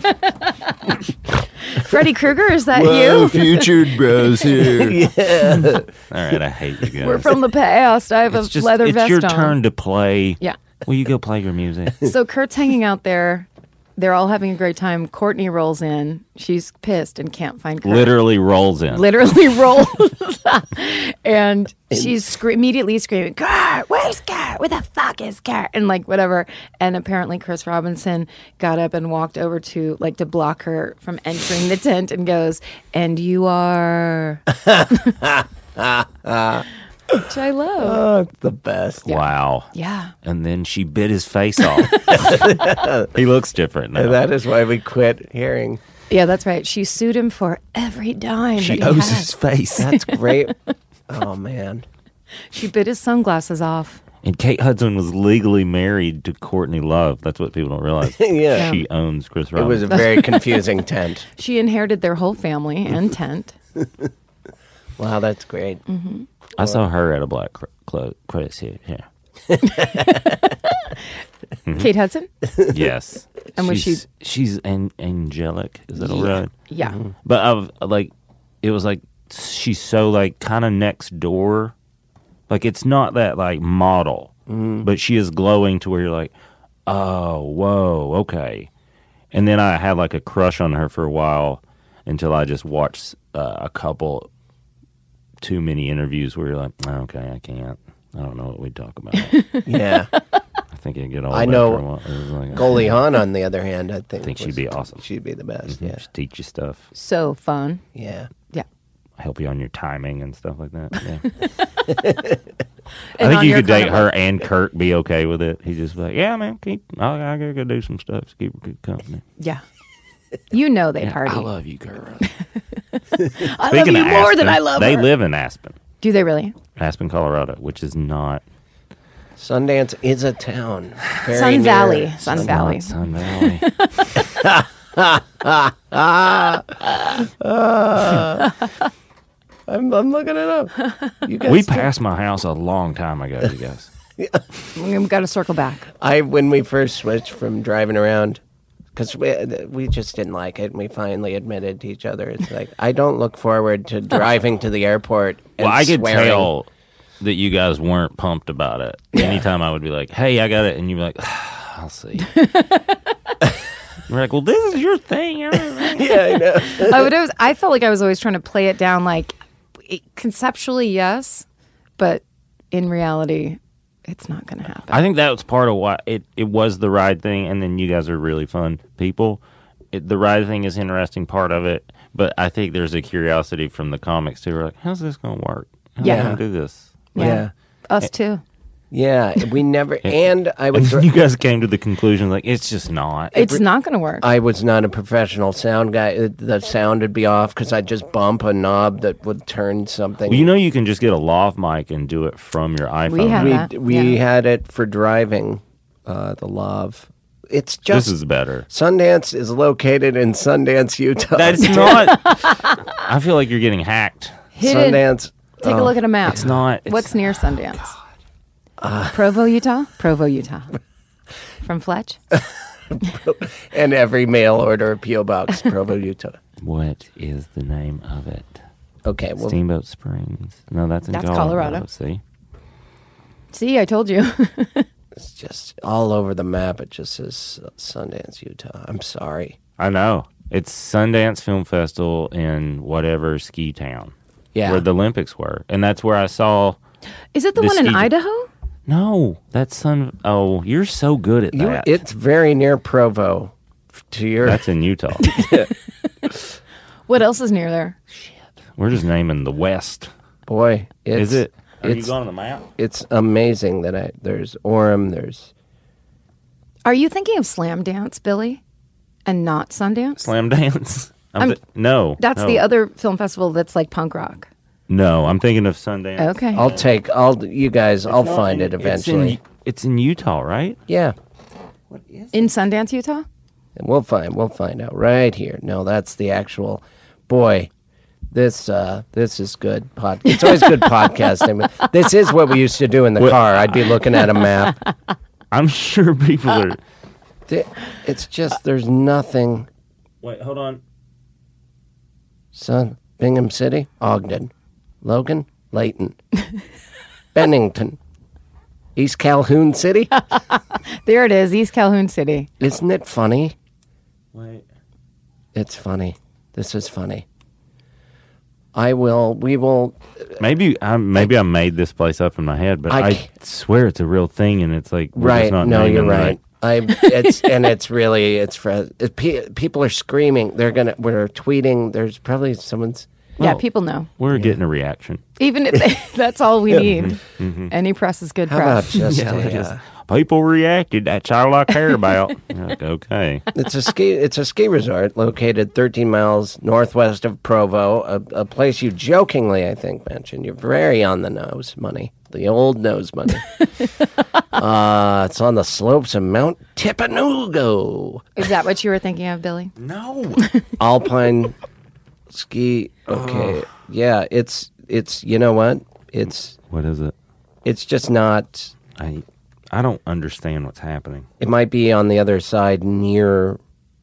Freddy Krueger, is that you? Featured bros here. Yeah. All right, I hate you guys. We're from the past. I have it's a just, leather it's vest your on. turn to play. Yeah. Will you go play your music? So Kurt's hanging out there. They're all having a great time. Courtney rolls in. She's pissed and can't find Kurt. Literally rolls in. Literally rolls. And she's immediately screaming, Kurt, where's Kurt? Where the fuck is Kurt? And like whatever. And apparently Chris Robinson got up and walked over to block her from entering the tent and goes, and you are... which I love. Oh, it's the best. Wow. Yeah. And then she bit his face off. He looks different now. And that is why we quit hearing. Yeah, that's right. She sued him for every dime She that he owes had. his face. That's great. Oh, man. She bit his sunglasses off. And Kate Hudson was legally married to Courtney Love. That's what people don't realize. Yeah. She owns Chris It was Robinson. a very confusing tent. She inherited their whole family and tent. Wow, that's great. I saw her at a Black Chris here. Yeah. Kate Hudson? Yes. And was she's angelic. Is that all right? Yeah. But it was like she's so like kind of next door. Like it's not that like model, but she is glowing to where you're like, oh, whoa, okay. And then I had like a crush on her for a while until I just watched a couple too many interviews where you're like, okay, I can't. I don't know what we talk about. Yeah. I think you get all. I that know. for a while. It was like, Goldie Hawn, on the other hand, I think she'd be awesome. She'd be the best. Yeah. Just teach you stuff. So fun. Yeah. Yeah. Help you on your timing and stuff like that. Yeah. And I think on you your could date kind of- her and Kurt be okay with it. He'd just be like, yeah, man, I gotta go do some stuff to keep her good company. Yeah. You know they party. I love you, girl. I love you more than I love They her. live in Aspen, Do they really? Colorado, which is not Sundance is a town. Very Sun near- Valley. Sun Valley. not Sun Valley. I'm looking it up. You guys We passed my house a long time ago, you guys. We've got to circle back. When we first switched from driving around, because we just didn't like it, and we finally admitted to each other, it's like, I don't look forward to driving to the airport and Well, I could swearing. tell that you guys weren't pumped about it. Anytime I would be like, hey, I got it. And you'd be like, I'll see. You're like, well, this is your thing. Yeah, I know. I felt like I was always trying to play it down like conceptually, yes, but in reality, it's not going to happen. I think that was part of why it was the ride thing, and then you guys are really fun people. The ride thing is an interesting part of it, but I think there's a curiosity from the comics too. We're like, how's this going to work? How's Yeah. going to do this? Yeah. Us too. Yeah, we never, and I would. And you guys came to the conclusion like it's just not. It's not going to work. I was not a professional sound guy. The sound would be off because I'd just bump a knob that would turn something. Well, you know, you can just get a lav mic and do it from your iPhone. We have that. we Yeah. had it for driving, the Lav. It's just This is better. Sundance is located in Sundance, Utah. That's not. I feel like you're getting hacked. Hidden. Sundance. Take a look at a map. It's not. What's near Sundance? Provo, Utah? Provo, Utah. From Fletch? And every mail order P.O. Box, Provo, Utah. What is the name of it? Okay, well, Steamboat Springs. No, that's in That's Colorado. Colorado. See? See, I told you. it's just all over the map. It just says Sundance, Utah. I'm sorry. I know. It's Sundance Film Festival in whatever ski town. Yeah. Where the Olympics were. And that's where I saw. Is it the The one in ski- Idaho? No, that's Oh, you're so good at that. It's very near Provo. To your That's in Utah. What else is near there? We're just naming the West. boy. It's, Is it? Are you It's going on the map? it's amazing that there's Orem. There's Are you thinking of Slam Dance, Billy? And not Sundance? Slam Dance? No. That's no. the other film festival that's like punk rock. No, I'm thinking of Sundance. Okay. I'll find it eventually. It's in Utah, right? Yeah. In Sundance, Utah? And we'll find out right here. No, that's the actual boy. This is good It's always good podcasting. This is what we used to do in the car. I'd be looking at a map. I'm sure people are. It's just there's nothing. Wait, hold on. Son, Bingham City, Ogden, Logan, Layton, Bennington, East Calhoun City. There it is, East Calhoun City. Isn't it funny? Wait. It's funny. This is funny. We will. Maybe I made this place up in my head, but I swear it's a real thing, and it's like we're just Right. not No, naming you're them right. People are screaming. We're tweeting. There's probably someone's. Yeah, people know. We're getting a reaction. Even if that's all we need. Any press is good How about press. just People reacted. That's all I care about. Like, okay. It's a ski resort located 13 miles northwest of Provo, a place you jokingly, I think, mentioned. You're very on the nose, money. The old nose money. It's on the slopes of Mount Tipanugo. Is that what you were thinking of, Billy? No. Alpine ski. Okay. Yeah, it's you know what? What is it? It's just not. I don't understand what's happening. It might be on the other side near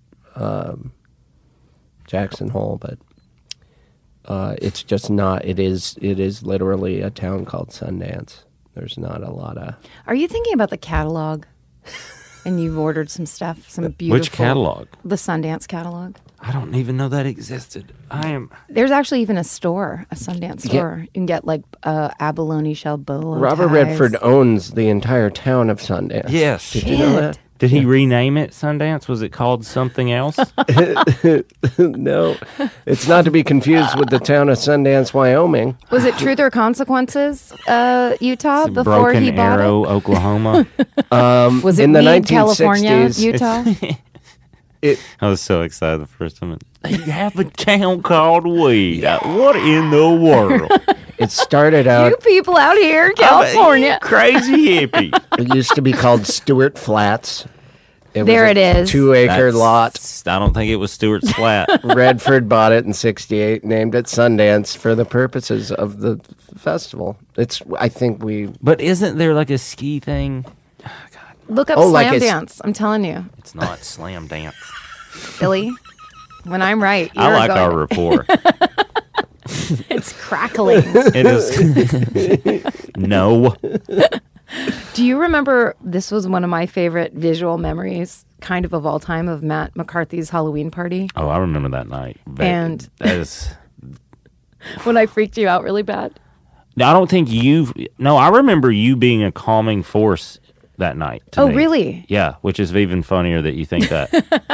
Jackson Hole, but it's just not. It is literally a town called Sundance. There's not a lot of. Are you thinking about the catalog? And you've ordered some stuff, some beautiful. Which catalog? The Sundance catalog. I don't even know that existed. There's actually even a store, a Sundance store. You can get like abalone shell bolo Robert ties. Redford owns the entire town of Sundance. Yes. Did you know that? Did he rename it Sundance? Was it called something else? No, it's not to be confused with the town of Sundance, Wyoming. Was it Truth or Consequences, Utah, before Broken he bought Arrow, it? Oklahoma. Was it in the Meade, 1960s, California, Utah? I was so excited the first time. You have a town called Weed. What in the world? It started out. You people out here in California. Crazy hippie. It used to be called Stewart Flats. There it is. 2-acre lot. I don't think it was Stewart's Flat. Redford bought it in '68, named it Sundance for the purposes of the festival. I think But isn't there like a ski thing? Look up Oh, Slam like it's- Dance. I'm telling you, It's not Slam Dance. Billy. When I'm right, you're I like going our rapport. It's crackling. It is. No. Do you remember, this was one of my favorite visual memories, kind of all time, of Matt McCarthy's Halloween party? Oh, I remember that night. And- that is. When I freaked you out really bad? I don't think No, I remember you being a calming force that night. To Oh, me. really? Yeah, which is even funnier that you think that.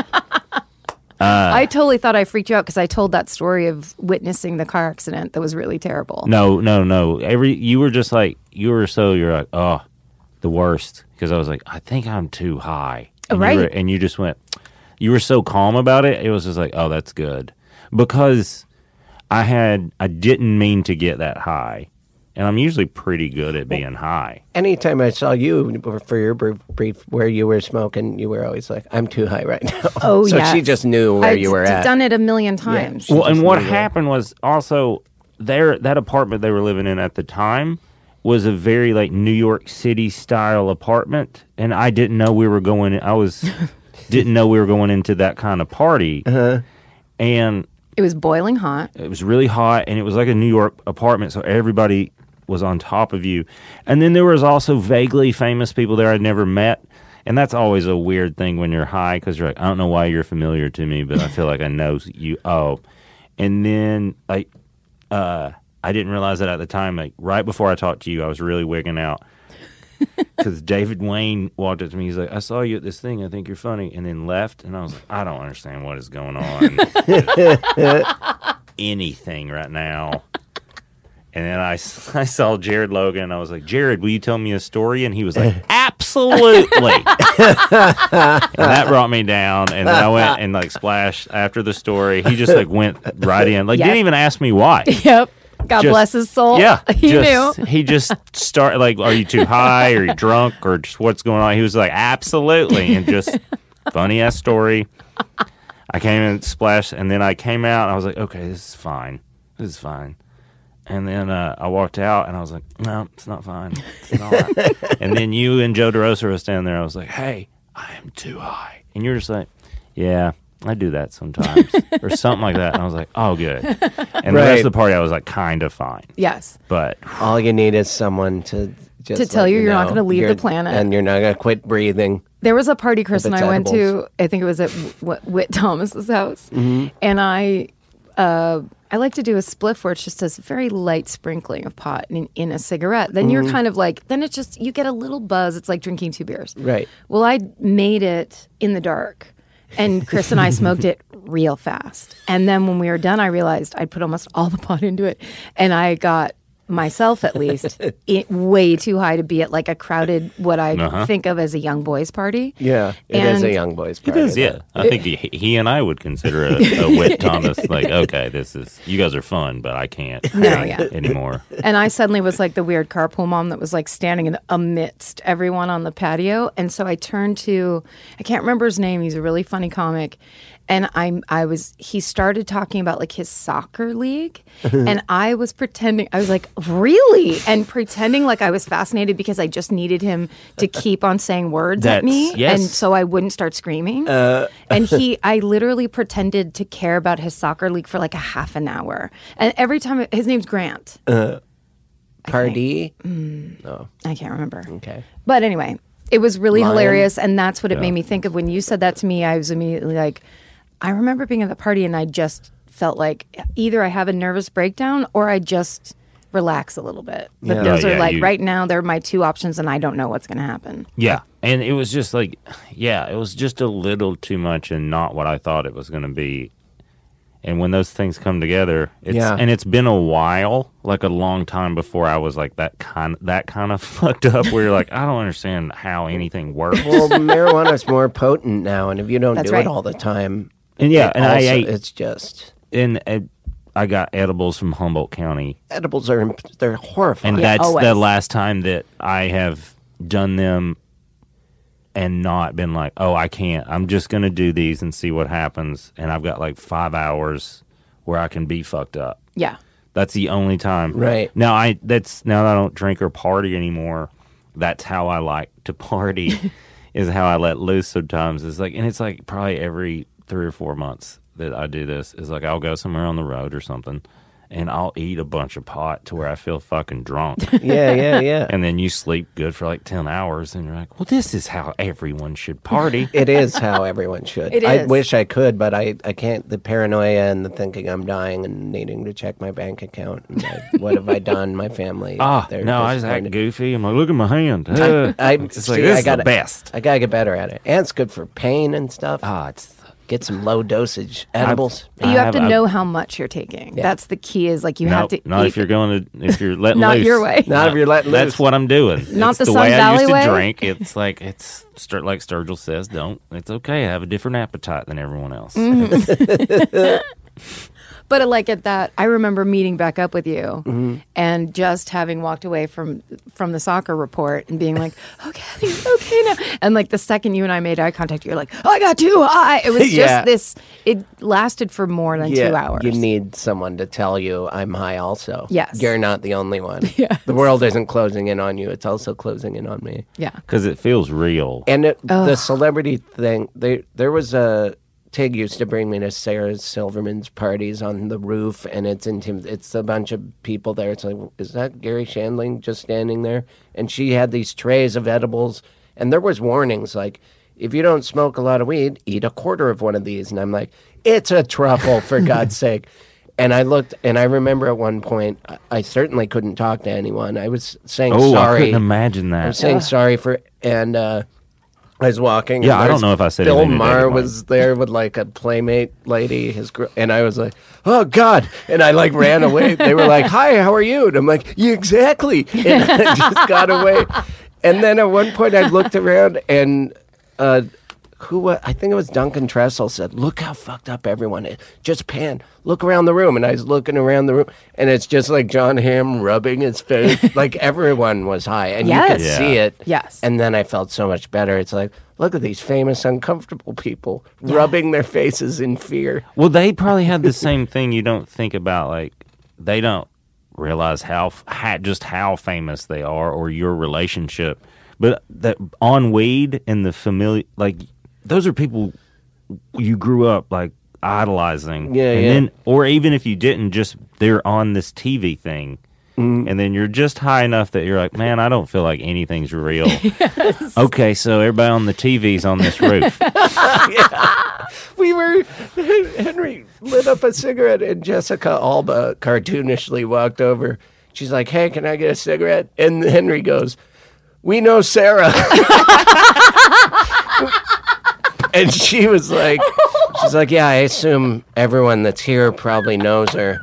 I totally thought I freaked you out because I told that story of witnessing the car accident that was really terrible. No. You were just like, you're like, oh, the worst. Because I was like, I think I'm too high. And Right. and you just went, you were so calm about it. It was just like, oh, that's good. Because I didn't mean to get that high. And I'm usually pretty good at being high. anytime I saw you for your brief where you were smoking, you were always like, "I'm too high right now." Oh, so yes. she just knew where you were I've at. done it a million times. Well, and what knew that. happened was also that apartment they were living in at the time was a very like New York City style apartment, and I didn't know we were going. Didn't know we were going into that kind of party, and It was boiling hot. it was really hot, and it was like a New York apartment, so everybody was on top of you. And then there was also vaguely famous people there I'd never met, and that's always a weird thing when you're high, because you're like, I don't know why you're familiar to me, but I feel like I know you. Oh, and then I didn't realize that at the time. Like right before I talked to you, I was really wigging out because David Wayne walked up to me. He's like, "I saw you at this thing. I think you're funny," and then left. And I was like, "I don't understand what is going on. Anything right now." And then I saw Jared Logan. I was like, "Jared, will you tell me a story?" And he was like, "Absolutely." And that brought me down. And then I went and like splashed after the story. He just like went right in. Like Yeah. didn't even ask me why. Yep. God Just- bless his soul. Yeah. He knew. He just started like, "Are you too high? Are you drunk? Or just what's going on?" He was like, "Absolutely." And just funny ass story. I came in, splashed, and then I came out and I was like, "Okay, this is fine. This is fine." And then I walked out, and I was like, "No, it's not fine. It's not." And then you and Joe DeRosa were standing there. I was like, "Hey, I am too high." And you're just like, "Yeah, I do that sometimes," or something like that. And I was like, "Oh, good." And the rest of the party, I was like, kind of fine. Yes. But All you need is someone to just To tell let you you're not know gonna leave the you're- planet. and you're not going to quit breathing. There was a party Chris If and it's I went to. edibles. I think it was at Whit Thomas's house, and I like to do a spliff where it's just a very light sprinkling of pot in a cigarette. Then you're kind of like, then it's just you get a little buzz. It's like drinking 2 beers. Right. Well, I made it in the dark, And Chris and I smoked it real fast. And then when we were done, I realized I'd put almost all the pot into it. And I got myself, at least, way too high to be at like a crowded, what I think of as a young boys party. Yeah, it is a young boys party. It is, yeah. I think he and I would consider a Whit Thomas like, okay, you guys are fun, but I can't anymore. And I suddenly was like the weird carpool mom that was like standing amidst everyone on the patio. And so I turned to, I can't remember his name. He's a really funny comic. And he started talking about like his soccer league. And I was pretending, I was like, really? And pretending like I was fascinated because I just needed him to keep on saying words at me. Yes. And so I wouldn't start screaming. And I literally pretended to care about his soccer league for like a half an hour. And every time, his name's Grant. Pardee? No. I can't remember. Okay. But anyway, it was really Lion? hilarious. And that's what it made me think of. When you said that to me, I was immediately like, I remember being at the party and I just felt like either I have a nervous breakdown or I just relax a little bit. But those are right now, they're my two options and I don't know what's going to happen. Yeah. And it was just like, it was just a little too much and not what I thought it was going to be. And when those things come together, and it's been a while, like a long time before I was like that kind of fucked up where you're like, I don't understand how anything works. Well, marijuana's more potent now, and if you don't do right. it all the time, and I ate. It's just I got edibles from Humboldt County. Edibles they're horrifying. And that's always. the last time that I have done them and not been like, oh, I can't. I'm just going to do these and see what happens. And I've got like 5 hours where I can be fucked up. Yeah. That's the only time. Right. Now that I don't drink or party anymore, that's how I like to party is how I let loose sometimes. It's like probably every 3 or 4 months that I do this is like I'll go somewhere on the road or something and I'll eat a bunch of pot to where I feel fucking drunk. Yeah. And then you sleep good for like 10 hours and you're like, well, this is how everyone should party. It is how everyone should. It I is. wish I could, but I can't. The paranoia and the thinking I'm dying and needing to check my bank account. And what have I done? My family. I just act goofy. I'm like, look at my hand. It's like, this is the best. I gotta get better at it. And it's good for pain and stuff. It's Get some low dosage edibles. You have to know how much you're taking. Yeah. That's the key. Is like you have to. Not if you're letting not loose. Your way. Not if you're letting loose. That's what I'm doing. Not it's the the Sun way Valley I used way? to drink. It's like like Sturgill says, it's okay. I have a different appetite than everyone else. Mm-hmm. But like at that, I remember meeting back up with you and just having walked away from the soccer report and being like, okay now. And like the second you and I made eye contact, you're like, oh, I got too high. It was just this, it lasted for more than 2 hours. You need someone to tell you I'm high also. Yes. You're not the only one. Yes. The world isn't closing in on you. It's also closing in on me. Yeah. Because it feels real. And the celebrity thing, there was a... Tig used to bring me to Sarah Silverman's parties on the roof, and it's a bunch of people there. It's like, is that Gary Shandling just standing there? And she had these trays of edibles, and there was warnings like, if you don't smoke a lot of weed, eat a quarter of one of these. And I'm like, it's a truffle, for God's sake. And I looked, and I remember at one point, I certainly couldn't talk to anyone. I was saying sorry. I couldn't imagine that. I was saying sorry and I was walking. Yeah, I don't know if I said Bill anything to Maher anyone. was there with like a playmate lady, his girl, and I was like, "Oh God!" And I like ran away. They were like, "Hi, how are you?" And I'm like, "Yeah, exactly." And I just got away. And then at one point, I looked around, and I think it was Duncan Trussell said, "Look how fucked up everyone is. Just pan. Look around the room." And I was looking around the room, and it's just like John Hamm rubbing his face. Like everyone was high, and you could see it. Yes. And then I felt so much better. It's like, look at these famous, uncomfortable people rubbing their faces in fear. Well, they probably had the same thing. You don't think about, like, they don't realize how famous they are or your relationship. But that on weed and the familiar, like, those are people you grew up like idolizing. Yeah, and yeah. Then, or even if you didn't, just they're on this TV thing. And then you're just high enough that you're like, man, I don't feel like anything's real. Yes. Okay, so everybody on the TV's on this roof. Henry lit up a cigarette, and Jessica Alba cartoonishly walked over. She's like, hey, can I get a cigarette? And Henry goes, we know Sarah. And she was like, she's like, yeah, I assume everyone that's here probably knows her.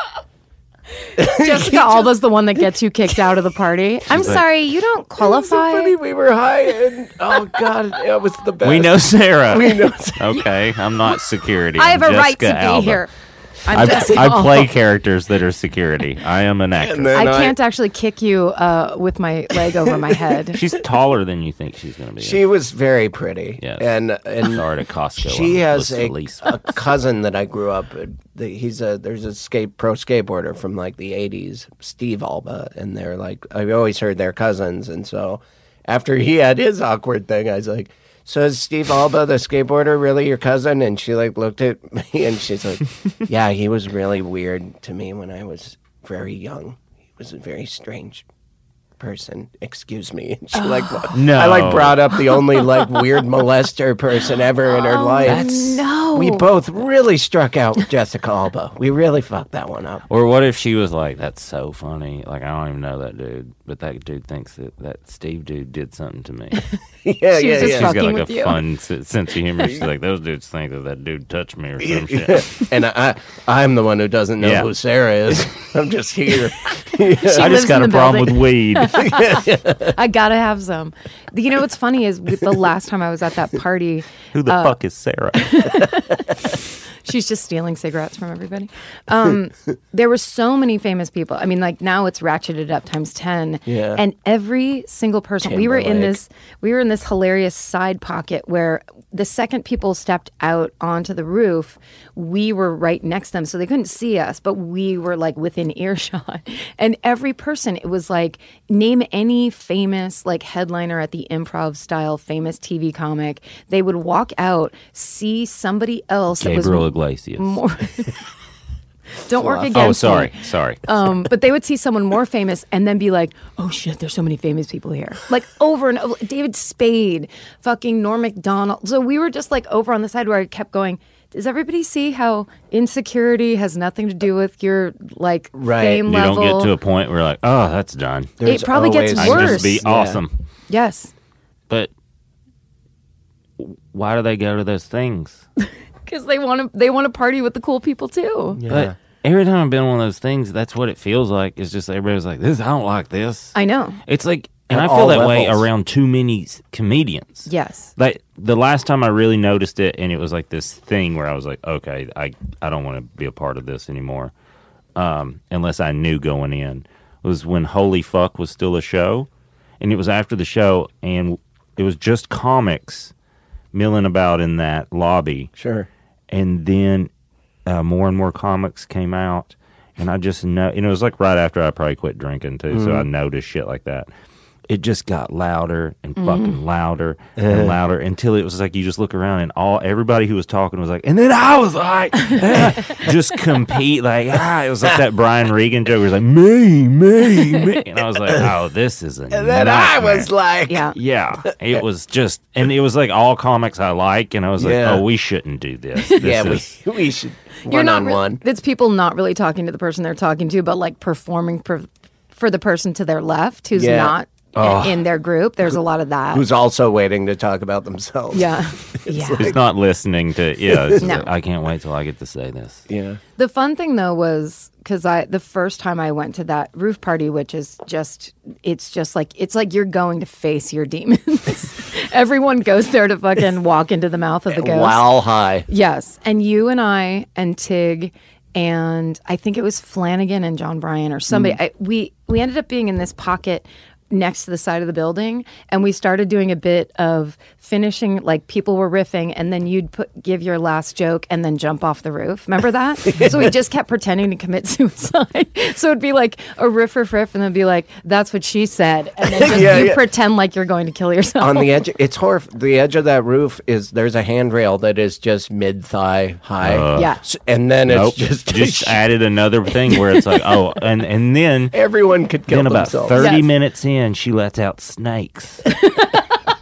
Jessica Alba's the one that gets you kicked out of the party. I'm sorry, you don't It was so qualify. funny. We were high, and oh god, it was the best. We know Sarah. We know Sarah. Okay, I'm not security. I have I'm a right to Jessica be Alba. here. I'm Jessica I Alba. play characters that are security. I am an actor. And then I can't actually kick you with my leg over my head. She's taller than you think she's going to be. She was very pretty. Yes. And Sorry to Costco. she has was a Felice. cousin that I grew up. There's a pro skateboarder from like the '80s, Steve Alba, and they're like I've always heard they're cousins. And so after he had his awkward thing, I was like, "So is Steve Alba, the skateboarder, really your cousin?" And she like looked at me and she's like, "Yeah, he was really weird to me when I was very young. He was a very strange person. Excuse me." And she No. I like brought up the only like weird molester person ever in her life. No. We both really struck out with Jessica Alba. We really fucked that one up. Or what if she was like, "That's so funny. Like I don't even know that dude, but that dude thinks that Steve dude did something to me." Yeah, She was just She's fucking got like with a you. fun sense of humor. She's like, "Those dudes think that dude touched me or some shit." And I'm the one who doesn't know Yeah. who Sarah is. I'm just here. I lives just got in a the problem building. with weed. I gotta have some. You know what's funny is the last time I was at that party, Who the fuck is Sarah? she's just stealing cigarettes from everybody. There were so many famous people. I mean, like now it's ratcheted up times 10. Yeah. And every single person, we were in this hilarious side pocket where the second people stepped out onto the roof, we were right next to them, so they couldn't see us, but we were like within earshot. And every person, it was like, name any famous like headliner at the Improv style, famous TV comic. They would walk out, see somebody else that was Gabriel Iglesias. more. Don't work against Oh, me. sorry. But they would see someone more famous and then be like, "Oh shit, there's so many famous people here." Like over and over, David Spade, fucking Norm Macdonald. So we were just like over on the side where I kept going, does everybody see how insecurity has nothing to do with your like Right. fame You level? don't get to a point where like, oh, that's done. There's It probably gets always- I can worse. just be Yeah. awesome. Yes. But why do they go to those things? Because they want to party with the cool people too. But every time I've been on one of those things, that's what it feels like. It's just everybody's like, "This, I don't like this." I know. It's like, and At I feel all that way levels. around too many comedians. Yes. Like the last time I really noticed it, and it was like this thing where I was like, "Okay, I don't want to be a part of this anymore," unless I knew going in. Was when Holy Fuck was still a show, and it was after the show, and it was just comics milling about in that lobby. Sure. And then more and more comics came out, and I just know, and it was like right after I probably quit drinking too, so I noticed shit like that. It just got louder and fucking louder and louder until it was like you just look around and everybody who was talking was like, and then I was like, just compete like, it was like that Brian Regan joke. It was like me, and I was like, oh, this is a And then I nightmare. was like, Yeah. Yeah, it was just, and it was like all comics I like, and I was like, Yeah. oh, we shouldn't do this. This yeah, is, we should You're one not on re- one. It's people not really talking to the person they're talking to, but like performing for the person to their left who's Yeah. not in their group. There's a lot of that. Who's also waiting to talk about themselves. Yeah. Yeah. It's not listening to, yeah, it's No. like, I can't wait till I get to say this. Yeah. The fun thing though was because the first time I went to that roof party, which is it's like you're going to face your demons. Everyone goes there to fucking walk into the mouth of the ghost. While high. Yes, and you and I and Tig and I think it was Flanagan and John Bryan or somebody. We ended up being in this pocket next to the side of the building, and we started doing a bit of finishing, like people were riffing, and then you'd give your last joke and then jump off the roof. Remember that? So we just kept pretending to commit suicide. So it'd be like a riff, and then be like, "That's what she said," and then just Yeah, you yeah. pretend like you're going to kill yourself. On the edge, it's the edge of that roof there's a handrail that is just mid-thigh high. Yeah. And then Nope. it's Just added another thing where it's like, oh, and then everyone could kill then about themselves. 30 Yes. minutes in, she lets out snakes.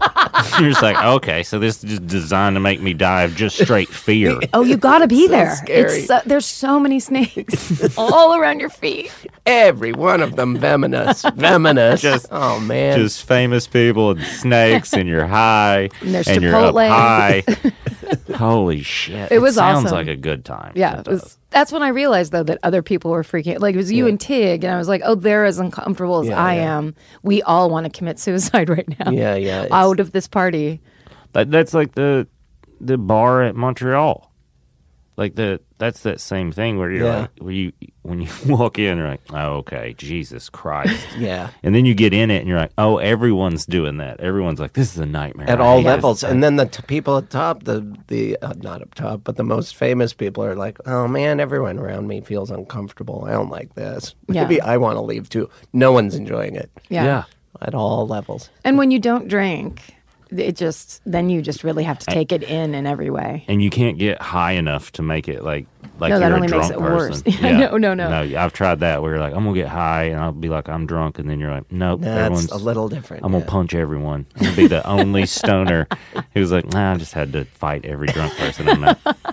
You're just like, okay, so this is just designed to make me die of just straight fear. Oh, you gotta be there. scary. There's so many snakes all around your feet. Every one of them venomous. Oh man. Just famous people and snakes, and you're high, And there's you're up Chipotle. high. Holy shit! It was sounds awesome. like a good time. Yeah, It it was, does. that's when I realized though that other people were freaking. Like it was you and Tig, and I was like, oh, they're as uncomfortable as I am. We all want to commit suicide right now. Yeah, yeah. Out of this party. That's like the bar at Montreal. Like that's that same thing where you're like when you walk in, you're like, oh, okay, Jesus Christ. Yeah. And then you get in it and you're like, oh, everyone's doing that. Everyone's like, this is a nightmare. At I all hate levels, this. and then the people at top, the not up top, but the most famous people are like, "Oh man, everyone around me feels uncomfortable. I don't like this. Yeah. Maybe I want to leave too." No one's enjoying it Yeah. at all levels. And when you don't drink, then you just really have to take it in every way. And you can't get high enough to make it like No, you're that a only makes drunk it worse. person. Yeah, no. No, I've tried that where you're like, I'm gonna get high and I'll be like, I'm drunk, and then you're like, nope, That's everyone's a little different. I'm gonna punch everyone. I'm gonna be the only stoner who was like, nah, I just had to fight every drunk person I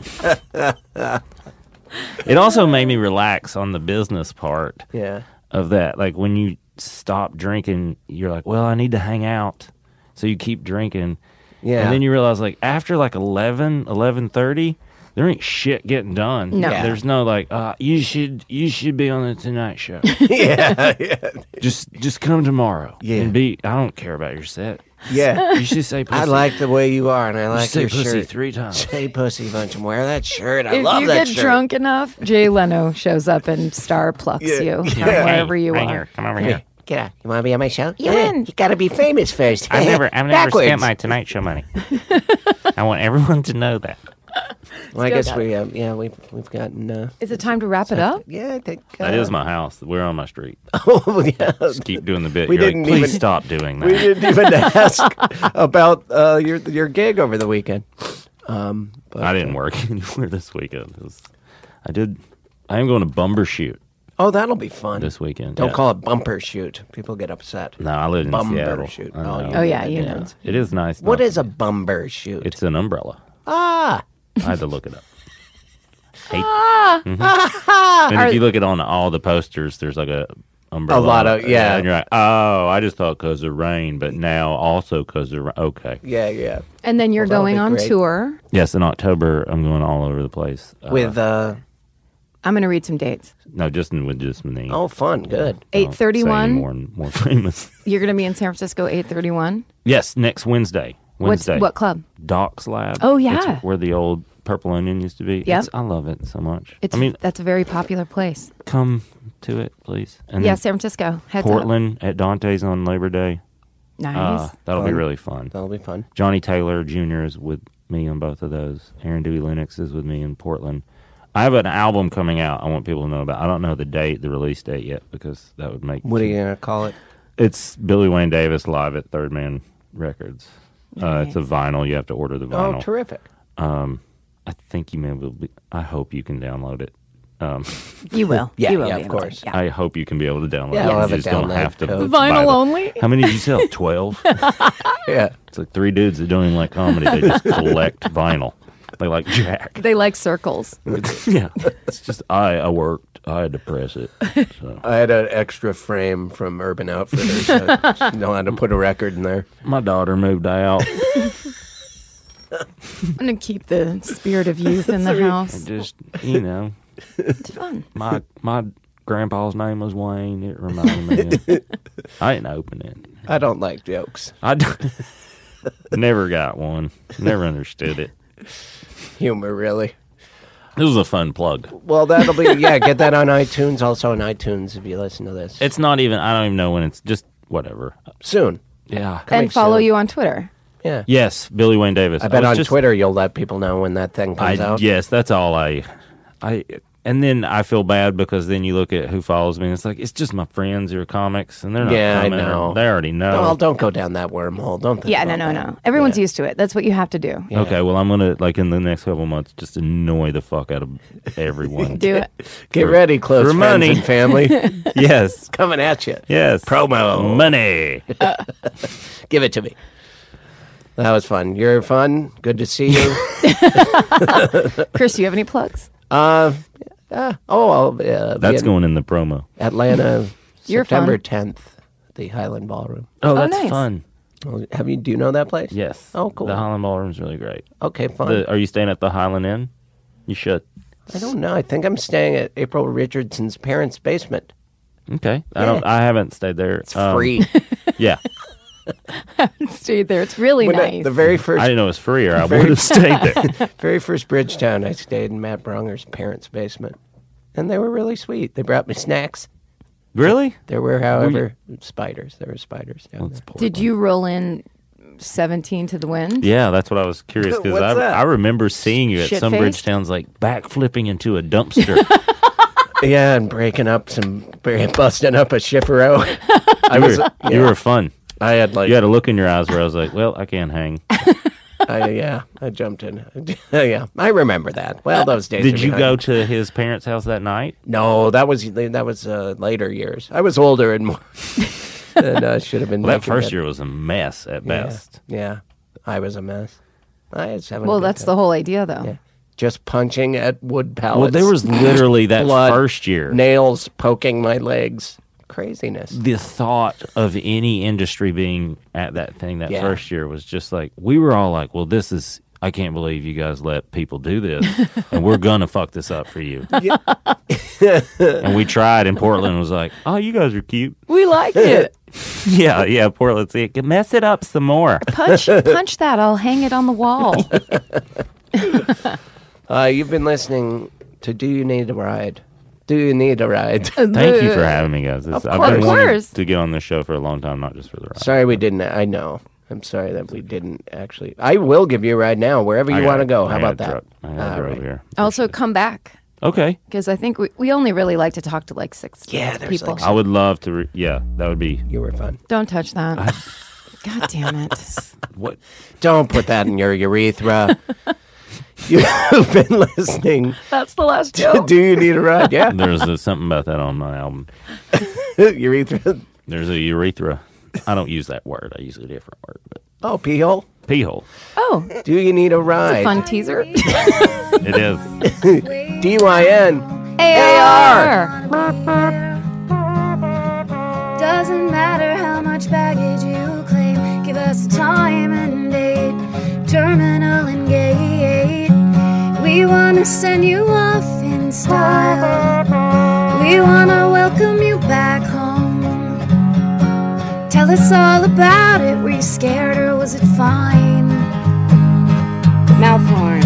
met. It also made me relax on the business part Yeah. of that. Like when you stop drinking, you're like, well, I need to hang out. So you keep drinking. Yeah. And then you realize like after like 11:30, there ain't shit getting done. No. Yeah. There's no like, you should be on the Tonight Show. yeah. just come tomorrow. Yeah. And I don't care about your set. Yeah. You should say pussy. I like the way you are, and I You like say your pussy shirt. 3 times. Say pussy a bunch and wear that shirt. I If love you that get shirt. drunk enough, Jay Leno shows up and star plucks you from wherever you right are. Here. Come over here. Get out. You want to be on my show? You win. You got to be famous first. I've never Backwards. spent my Tonight Show money. I want everyone to know that. Well, I guess we've gotten. Is it time to wrap it up? Yeah, I think That is my house. We're on my street. Oh yeah. Just keep doing the bit. We You're like, didn't please even- stop doing that. We didn't even ask about your gig over the weekend. But, I didn't work anywhere this weekend. I am going to Bumbershoot Oh, that'll be fun. this weekend. Don't yeah. call it bumper shoot. People get upset. No, I live in Seattle. Bumbershoot. I know. Oh, yeah, you know. It is nice. What not is to a bumper shoot? It's an umbrella. Ah. I had to look it up. And if you look at on all the posters, there's like a umbrella. A lot of- yeah. And you're like, oh, I just thought because of rain, but now also because of rain. Okay. Yeah. And then you're Well, that'll going be on great. tour. Yes, in October, I'm going all over the place. With I'm going to read some dates. No, just with just me. oh, fun, good. Don't say any 8:31. more famous. You're going to be in San Francisco 8:31. Yes, next Wednesday. What club? Doc's Lab. Oh, yeah. It's where the old Purple Onion used to be. Yep. I love it so much. It's I mean, that's a very popular place. come to it, please. And Yeah, then San Francisco. Heads Portland at Dante's on Labor Day. up. Nice. That'll be Fun. really fun. That'll be fun. Johnny Taylor Jr. is with me on both of those. Aaron Dewey Lennox is with me in Portland. I have an album coming out I want people to know about. I don't know the release date yet, because that would make... What are you gonna call it? It's Billy Wayne Davis live at Third Man Records. It's a vinyl. You have to order the vinyl. Oh, terrific. I think you may be... I hope you can download it. You will. Yeah, you will yeah, be of able to. course. Yeah. I hope you can be able to download Yeah, it. I'll You have a just don't download have to code. buy Vinyl the- only? How many did you sell? 12? Yeah. It's like 3 dudes that don't even like comedy. They just collect vinyl. They like Jack. They like circles. Yeah. It's just, I worked. I had to press it. So. I had an extra frame from Urban Outfitters. So I know how to put a record in there. My daughter moved out. I'm going to keep the spirit of youth in the house. Just, It's fun. my grandpa's name was Wayne. It reminded me of... I didn't open it. I don't like jokes. Never got one. Never understood it. Humor, really. This was a fun plug. Well, that'll be, get that on iTunes. Also on iTunes if you listen to this. It's not even, I don't even know when it's just whatever. Soon. Yeah. And follow soon. you on Twitter. Yeah. Yes, Billy Wayne Davis. I bet was on just- Twitter you'll let people know when that thing comes out. Yes, that's all and then I feel bad because then you look at who follows me and it's like, it's just my friends who are comics and they're not Yeah, I coming. know. They already know. Well, don't go down that wormhole. Don't think Yeah, about no. that. Everyone's Yeah. used to it. That's what you have to do. Yeah. Okay, well, I'm going to, like, in the next couple months, just annoy the fuck out of everyone. Do it. Get ready, close for friends money. and family. Yes. Coming at you. Yes. Promo. Money. Give it to me. That was fun. You're fun. Good to see you. Chris, do you have any plugs? That's going in the promo. Atlanta, You're September fun. 10th, the Highland Ballroom. Oh, that's nice. fun. Well, do you know that place? Yes. Oh, cool. The Highland Ballroom's really great. Okay, fun. Are you staying at the Highland Inn? You should. I don't know. I think I'm staying at April Richardson's parents' basement. Okay. I haven't stayed there. It's free. Yeah. Stayed there. It's really nice. The very first, I didn't know it was free, or I would have stayed there. very first Bridgetown, I stayed in Matt Bronger's parents' basement, and they were really sweet. They brought me snacks. Really? There were, however, spiders. There were spiders down there. Did you roll in 17 to the wind? Yeah, that's what I was curious because What's that? I remember seeing you at some Shit-faced? Bridgetowns like backflipping into a dumpster. Yeah, and busting up a Schiffero. You were fun. I had You had a look in your eyes where I was like, well, I can't hang. I jumped in. Yeah, I remember that. Well, those days. Did are you behind. go to his parents' house that night? No, that was later years. I was older and more. And should have been. Well, that making first it. year was a mess at best. Yeah, I was a mess. I was having. Well, that's the whole idea, though. Yeah. Just punching at wood pallets. Well, there was literally that Blood, first year. nails poking my legs. Craziness. The thought of any industry being at that thing that Yeah. first year was just like, we were all like, well, this is, I can't believe you guys let people do this, and we're going to fuck this up for you. And we tried, and Portland was like, oh, you guys are cute. We like it. Yeah, Portland's like, mess it up some more. punch that. I'll hang it on the wall. You've been listening to Do You Need a Ride? Do you need a ride? Thank you for having me, guys. I've been wanting course. to get on this show for a long time, not just for the ride. Sorry we didn't. I know. I'm sorry that we didn't actually. I will give you a ride now, wherever you want to go. How about that? I got a truck over here. Also, come back. Okay. Because I think we only really like to talk to like six there's people. like I would love to. That would be. You were fun. Don't touch that. God damn it. What? Don't put that in your urethra. You've been listening. That's the last to joke. Do You Need a Ride? Yeah. There's something about that on my album. Urethra. There's a urethra. I don't use that word. I use a different word. But Oh, pee hole. pee hole. Oh, Do you need a ride? fun teaser. It is. DYN. AR. Doesn't matter how much baggage you claim, give us a time and date, terminal and gate. We wanna send you off in style. We wanna welcome you back home. Tell us all about it. Were you scared or was it fine? Mouth horn.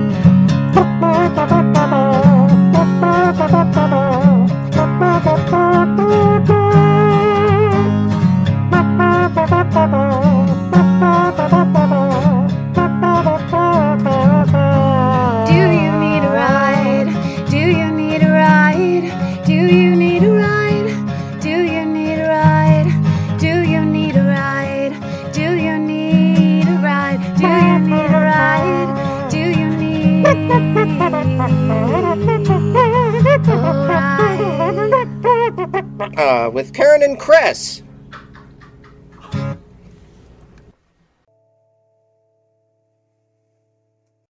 Do you need a ride? Do you need a ride? Do you need a ride? Do you need a ride? Do you need a ride? Do you need a ride? Do you need a ride? Do you need a ride? With Karen and Chris.